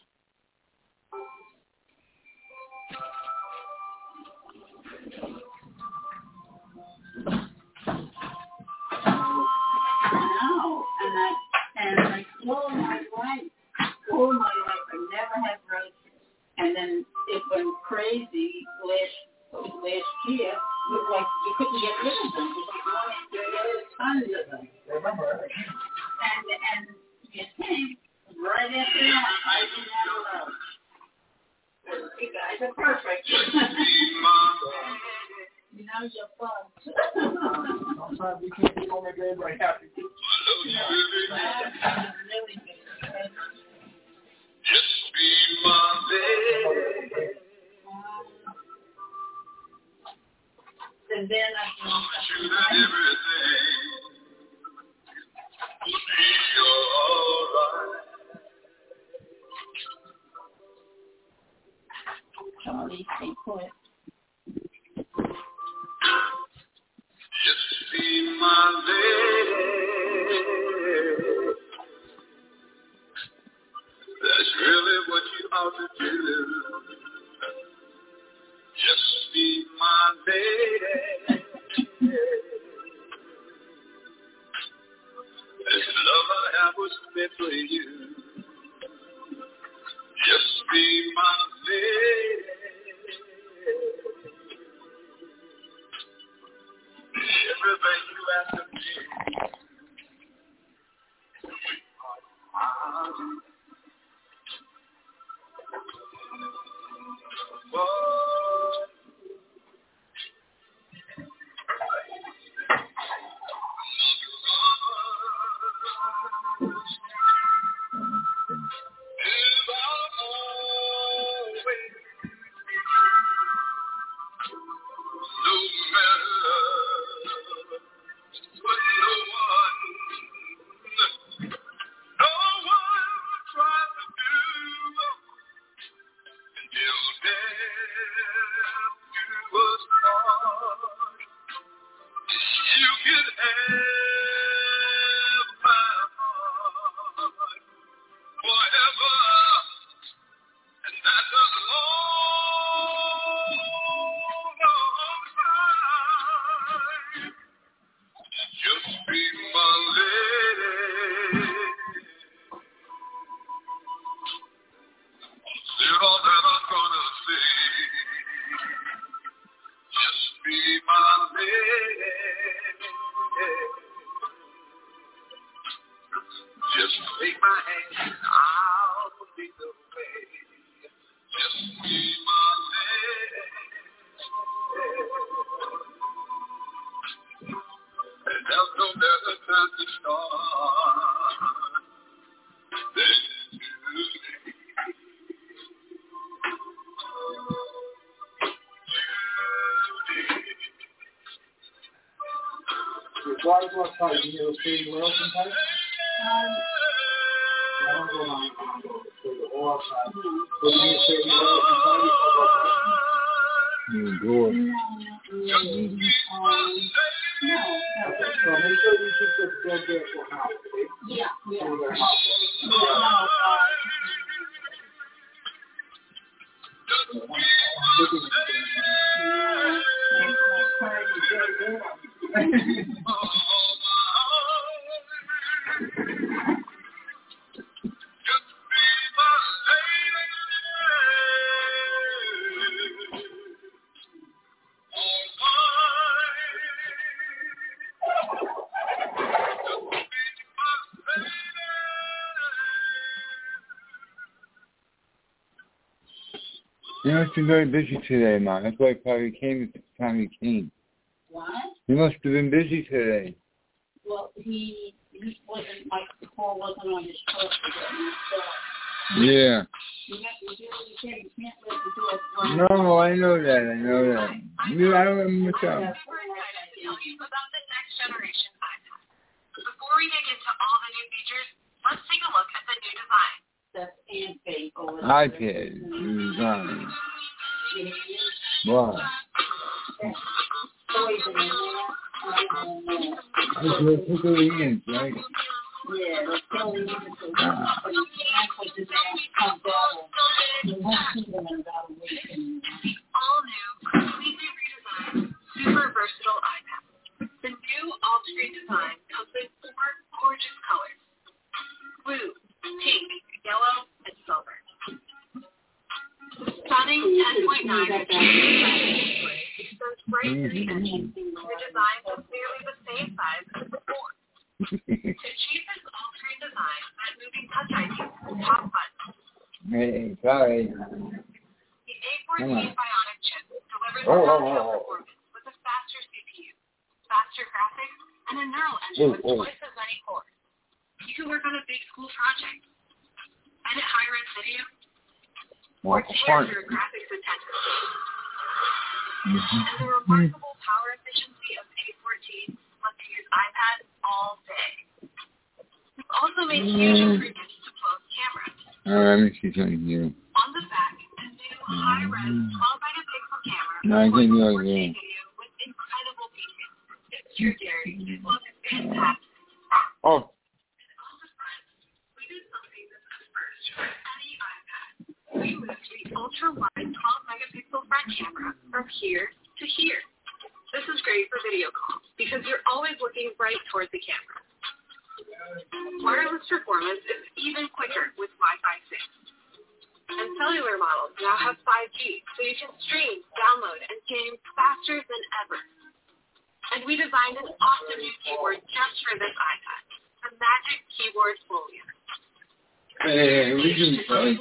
No, and I and I told my wife, told my wife I never had roaches, and then it went crazy last last year. It was like you couldn't get rid of them. It was like one tons of them. Remember, And and you came right after that. I didn't have a roach. You guys are perfect. You know you're fun. sometimes we can't be home again right happy. Really good. Just be my baby. And then I can Shoot at everything. Will be alright. Charlie, stay put. Just be my lady. That's really what you ought to do. Just be my lady. This love I have was meant for you. Just be my lady. Everything you ask of me. Oh. No matter what no one Said all that I'm gonna say. Just be my lady. Just take my hand, I'll lead the way. Just be my lady. And there's no better time to start than today. Your drive outside, you know, staying well sometimes? I don't go on, so you go outside. So when you say you well sometimes, you go outside. You go. So make sure you keep the bed there for an hour, okay? Yeah, yeah. So they're hot. You must be very busy today, man. That's why I probably came at the time you came. What? You must have been busy today. Well, he, he wasn't, like, the call wasn't on his phone. So, Yeah. you got to do what you say. You can't let the door run. No, I know that. I know that. You, I don't remember what's up. We're excited to tell you about the next generation iPad. Before we dig into all the new features, let's take a look at the new design. That's and fake over iPad design. Wow. That's what people eat, right? Yeah, that's totally different. But you can't put this on top of the whole season and about a week. All new, completely redesigned, super versatile iPad. The new all-screen design comes in four gorgeous colors: blue, pink, yellow, and silver. Stunning ten point nine inch display shows right to the edge. The design is nearly the same size as before. To achieve this all-screen design, add moving touch I D to the top button. Hey, sorry. The A fourteen Bionic chip delivers Oh, oh, maximum oh. performance with a faster C P U, faster graphics, and a neural engine Oh, with oh. twice as many cores. You can work on a big school project, edit high-res video, or tailor your graphics intensive game. And the remarkable power efficiency of A fourteen lets you use iPad all day. We've also made huge improvements to closed cameras. All right, let me see something here. On the back, a new high-res twelve megapixel camera No, I can't do it records again. video with incredible detail. It's true, Gary. It looks fantastic. Oh. On the front, we did something that's a first for any iPad. We moved the ultra-wide twelve megapixel front camera from here to here. This is great for video calls because you're always looking right toward the camera. Wireless performance is even quicker with Wi-Fi six. And cellular models now have five G, so you can stream, download, and game faster than ever. And we designed an awesome new keyboard just for this iPad, the Magic Keyboard Folio. Hey, we can play.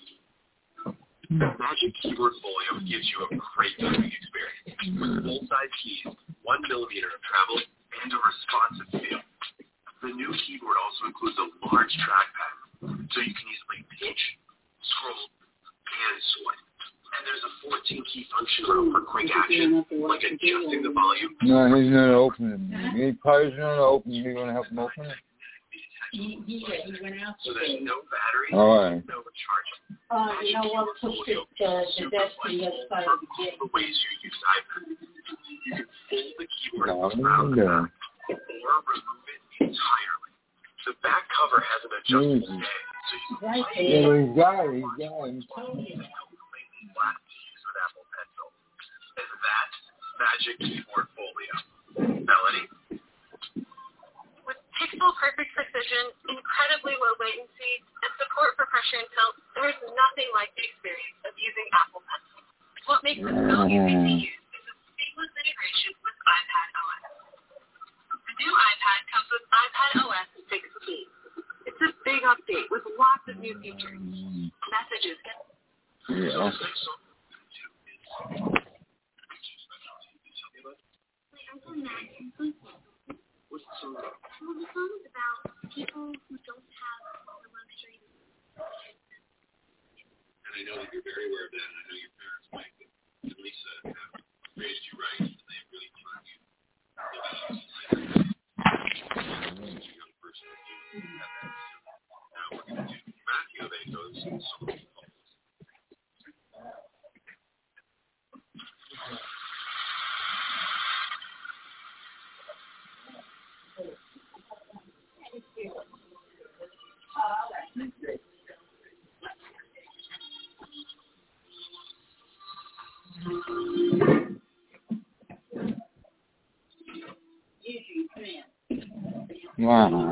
The Magic Keyboard Folio gives you a great typing experience with full-size keys, one millimeter of travel, and a responsive feel. The new keyboard also includes a large trackpad, so you can easily pinch, scroll, and swipe. And there's a fourteen key function room for quick action, like adjusting the volume. No, he's not opening it. He probably not open it. You want to help him open it? He, he, he went out So today. there's no battery, All right. no charging. Uh, you know what? Pushed it, uh, the desk to the other side of the gate. The ways you use iPad. You can fold the keyboard No, around the no. back, or remove it entirely. The back cover has an adjustable Mm. stay, so you can Right play Yeah, there. he's got it. He's got it. completely flat to use with Apple Pencil. And that's Magic Keyboard Folio. Melody? With pixel-perfect precision, incredibly low latency, and support for pressure and tilt, there's nothing like the experience of using Apple Pencil. What makes it so easy to use is its seamless integration with iPad O S. The new iPad comes with iPad O S six P. It's a big update with lots of new features. Messages. Yeah. Well, the song is about people who don't have the luxury. And I know that you're very aware of that, and I know your parents, Mike and Lisa, have raised you right, and they really taught you. As a young person, you have that. Now we're going to do Matthew Avego's song. Wow.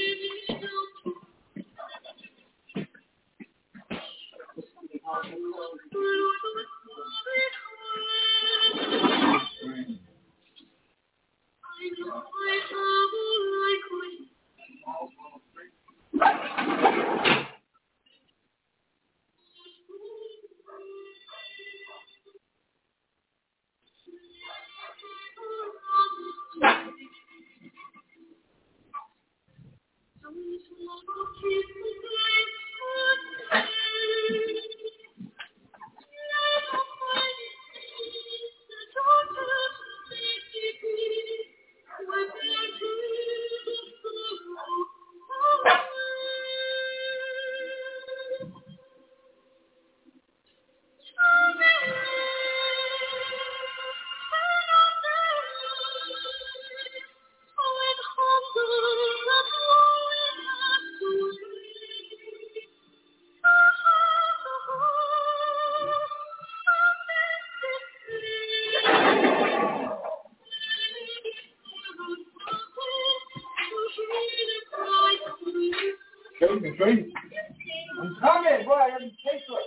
Crazy, crazy. I'm coming, boy. I got to take her.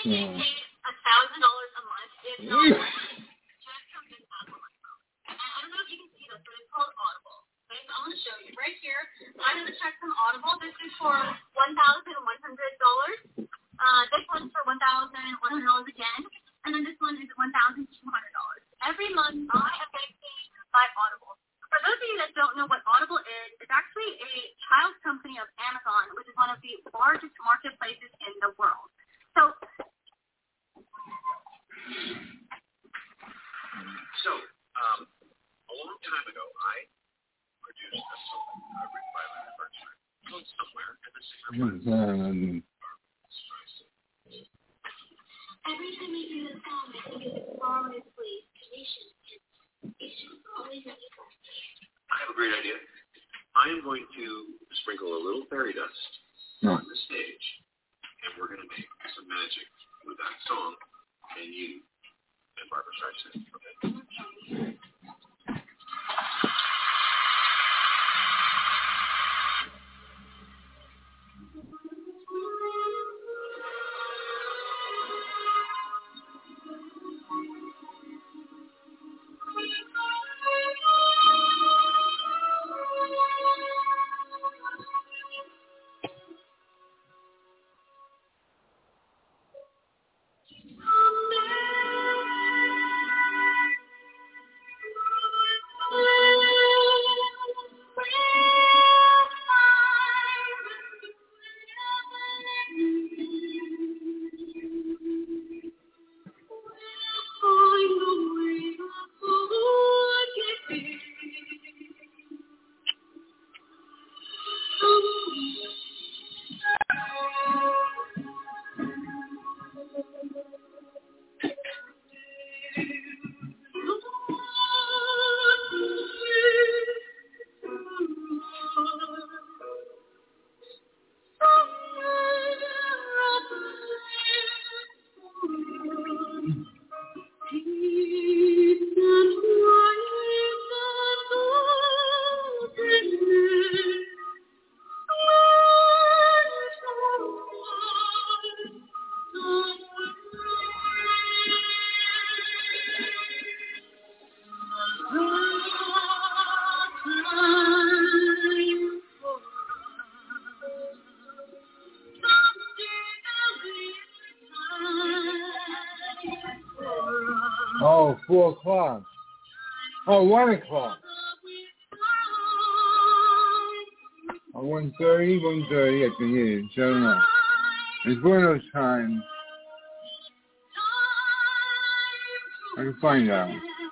yeah. pay a thousand dollars a month if not just from this app on my phone. And I don't know if you can see this, but it's called Audible. Okay, so I'm going to show you right here. I have a check from Audible. This is for one thousand one hundred dollars. Uh, this one's for one thousand one hundred dollars again, and then this one is one thousand two hundred dollars. Every month, I am getting paid by Audible. For those of you that don't know what Audible is, it's actually a child company of Amazon, which is one of the largest marketplaces in the world. So, so um, a long time ago, I produced a song uh, written by Leonard Bernstein. It goes somewhere in the singer Mm-hmm. every time I hear the song, I think it's far away place, creation. It's just always a different. I have a great idea. I am going to sprinkle a little fairy dust on the stage, and we're going to make some magic with that song and you and Barbra Streisand. Okay? Oh, four o'clock. Oh, one o'clock. Oh, one thirty, one thirty, I think it is. I don't know. It's one of those times. I can find out.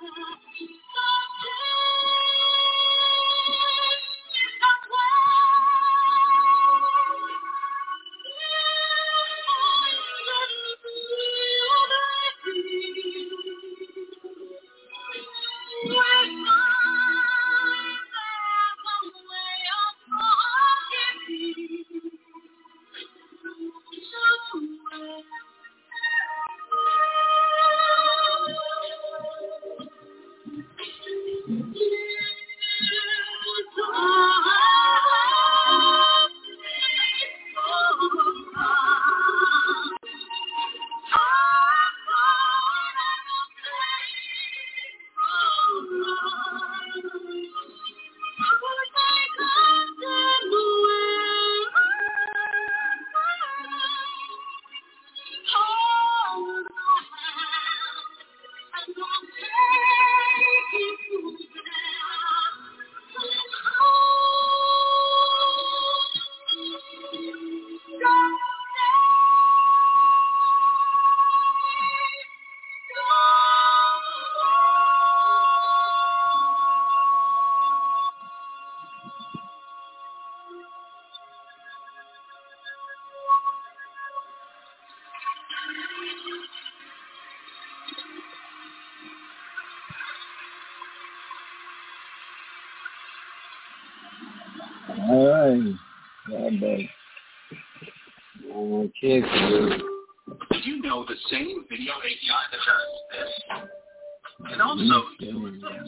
All right. Yeah, but oh, kids. Did you know the same video A P I that does this can also do this?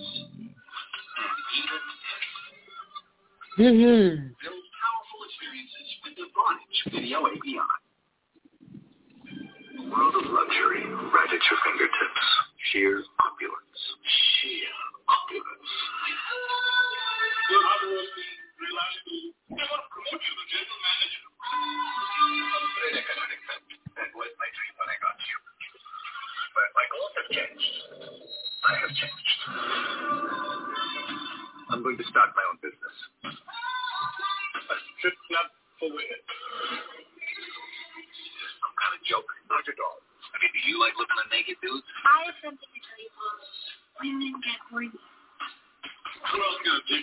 Mm-hmm. Build powerful experiences with the Vonage Video A P I. World of luxury right at your fingertips. Sheer opulence. Sheer opulence. Your Honor, I want to promote you to general manager. That was my dream when I got you. But my goals have changed. I have changed. I'm going to start my own business. A strip club for women. Some kind of joke. Not at all. I mean, do you like looking at naked dudes? I have something to tell you, Paul. Women get horny. Welcome to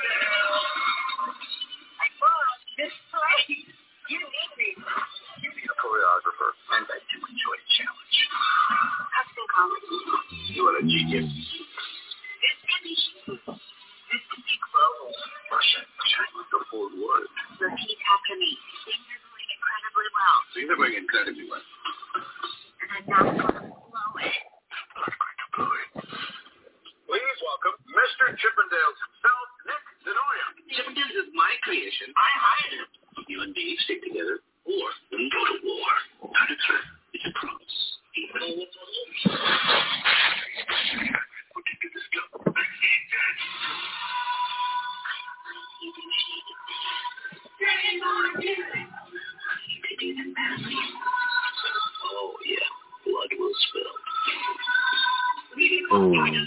I love this place. You need me. You be a choreographer, and I do enjoy a challenge. Hudson College. You are a genius. This can be This can be global. Russian. Russian with the full word. Repeat after me. Things are going incredibly well. Things are going incredibly well. And I'm not going to blow it. I'm not going to blow it. Please welcome Mister Chippendales himself, Nick Zenoria. Chippendales is my creation. I hired him. You and me stick together, or we go to war. Not a threat. It's a promise. You know what's on me? What did you discover? I need that. You can shake it. Say more music. You could even pass me. Oh, yeah. Blood will spill. Oh.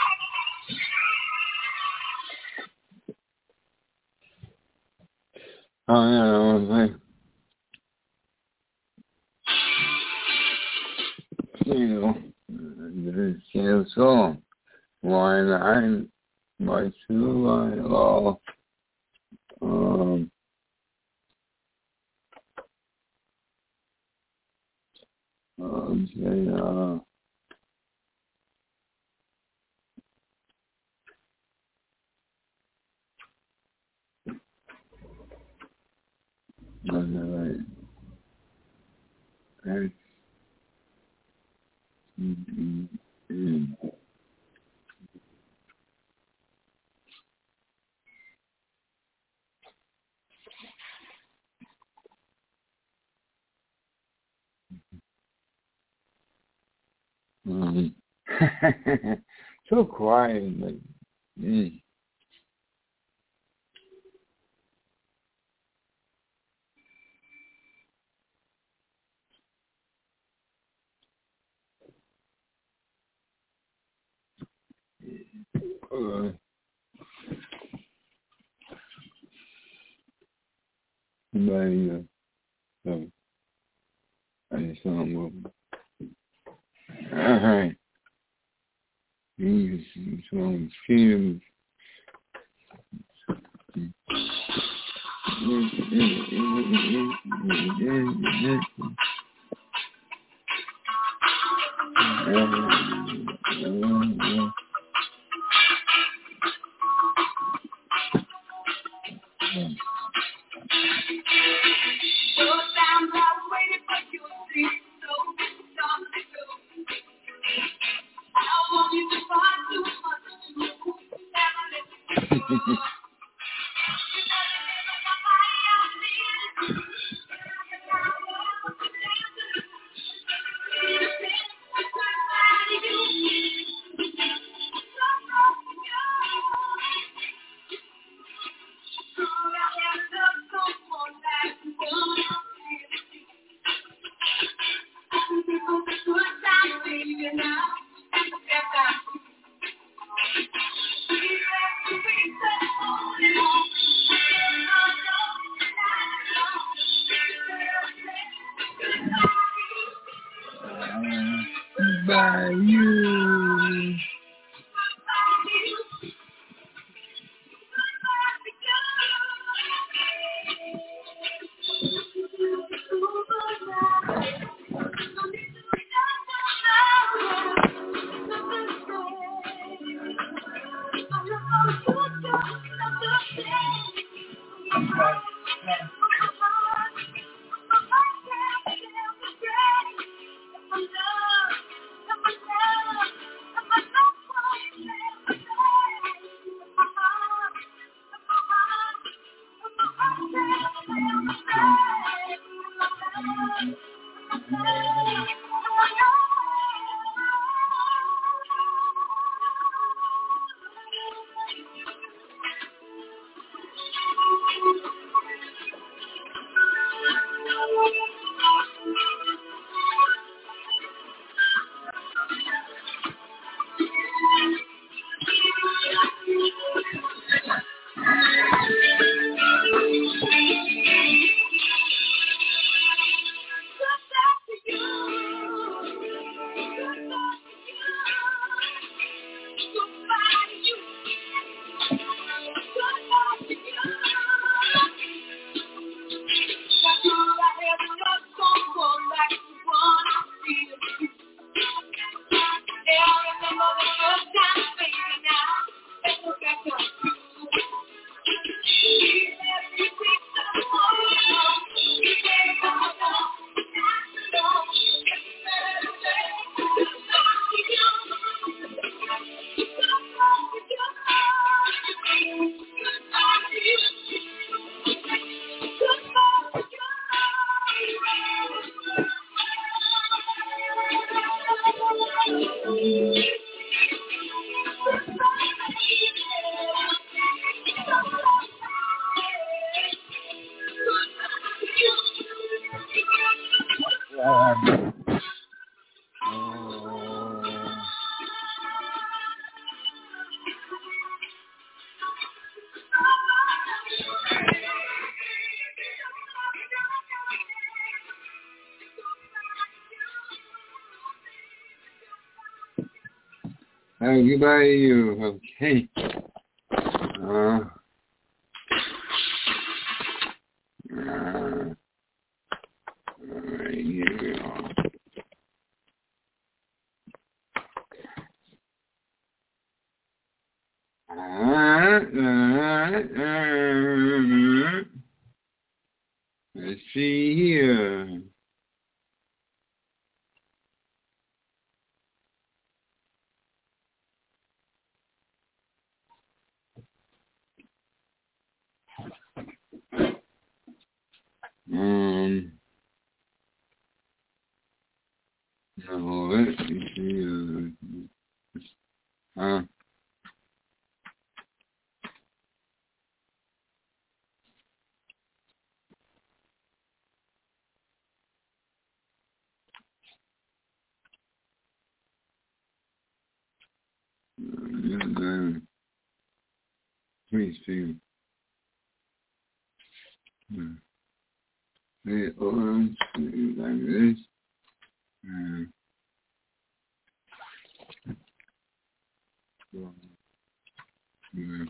Oh, yeah, I was like, you know, this is song. Why nine by two by law. Um, okay, uh, all right. That's, mm-hmm. Mm-hmm. Um, so quiet, but mm. uh, somebody, uh, so I just don't move. All right. He's some freedom. By you. Uh, goodbye to you. Okay. Uh, uh, Alright, here we go. Alright, alright, alright. Let's see here. Um, no, let me see. Uh, uh, please see. Uh, They orange like this. Uh, uh,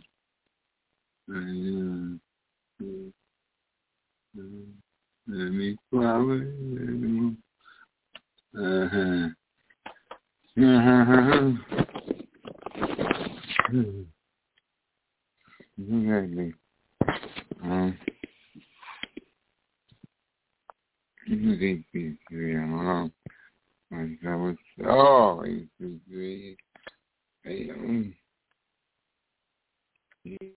uh, uh, let me flower. Uh-huh. Uh-huh. Exactly. Um, eight, three, three, oh, my God, what's, oh, eight, three, three, eight, um,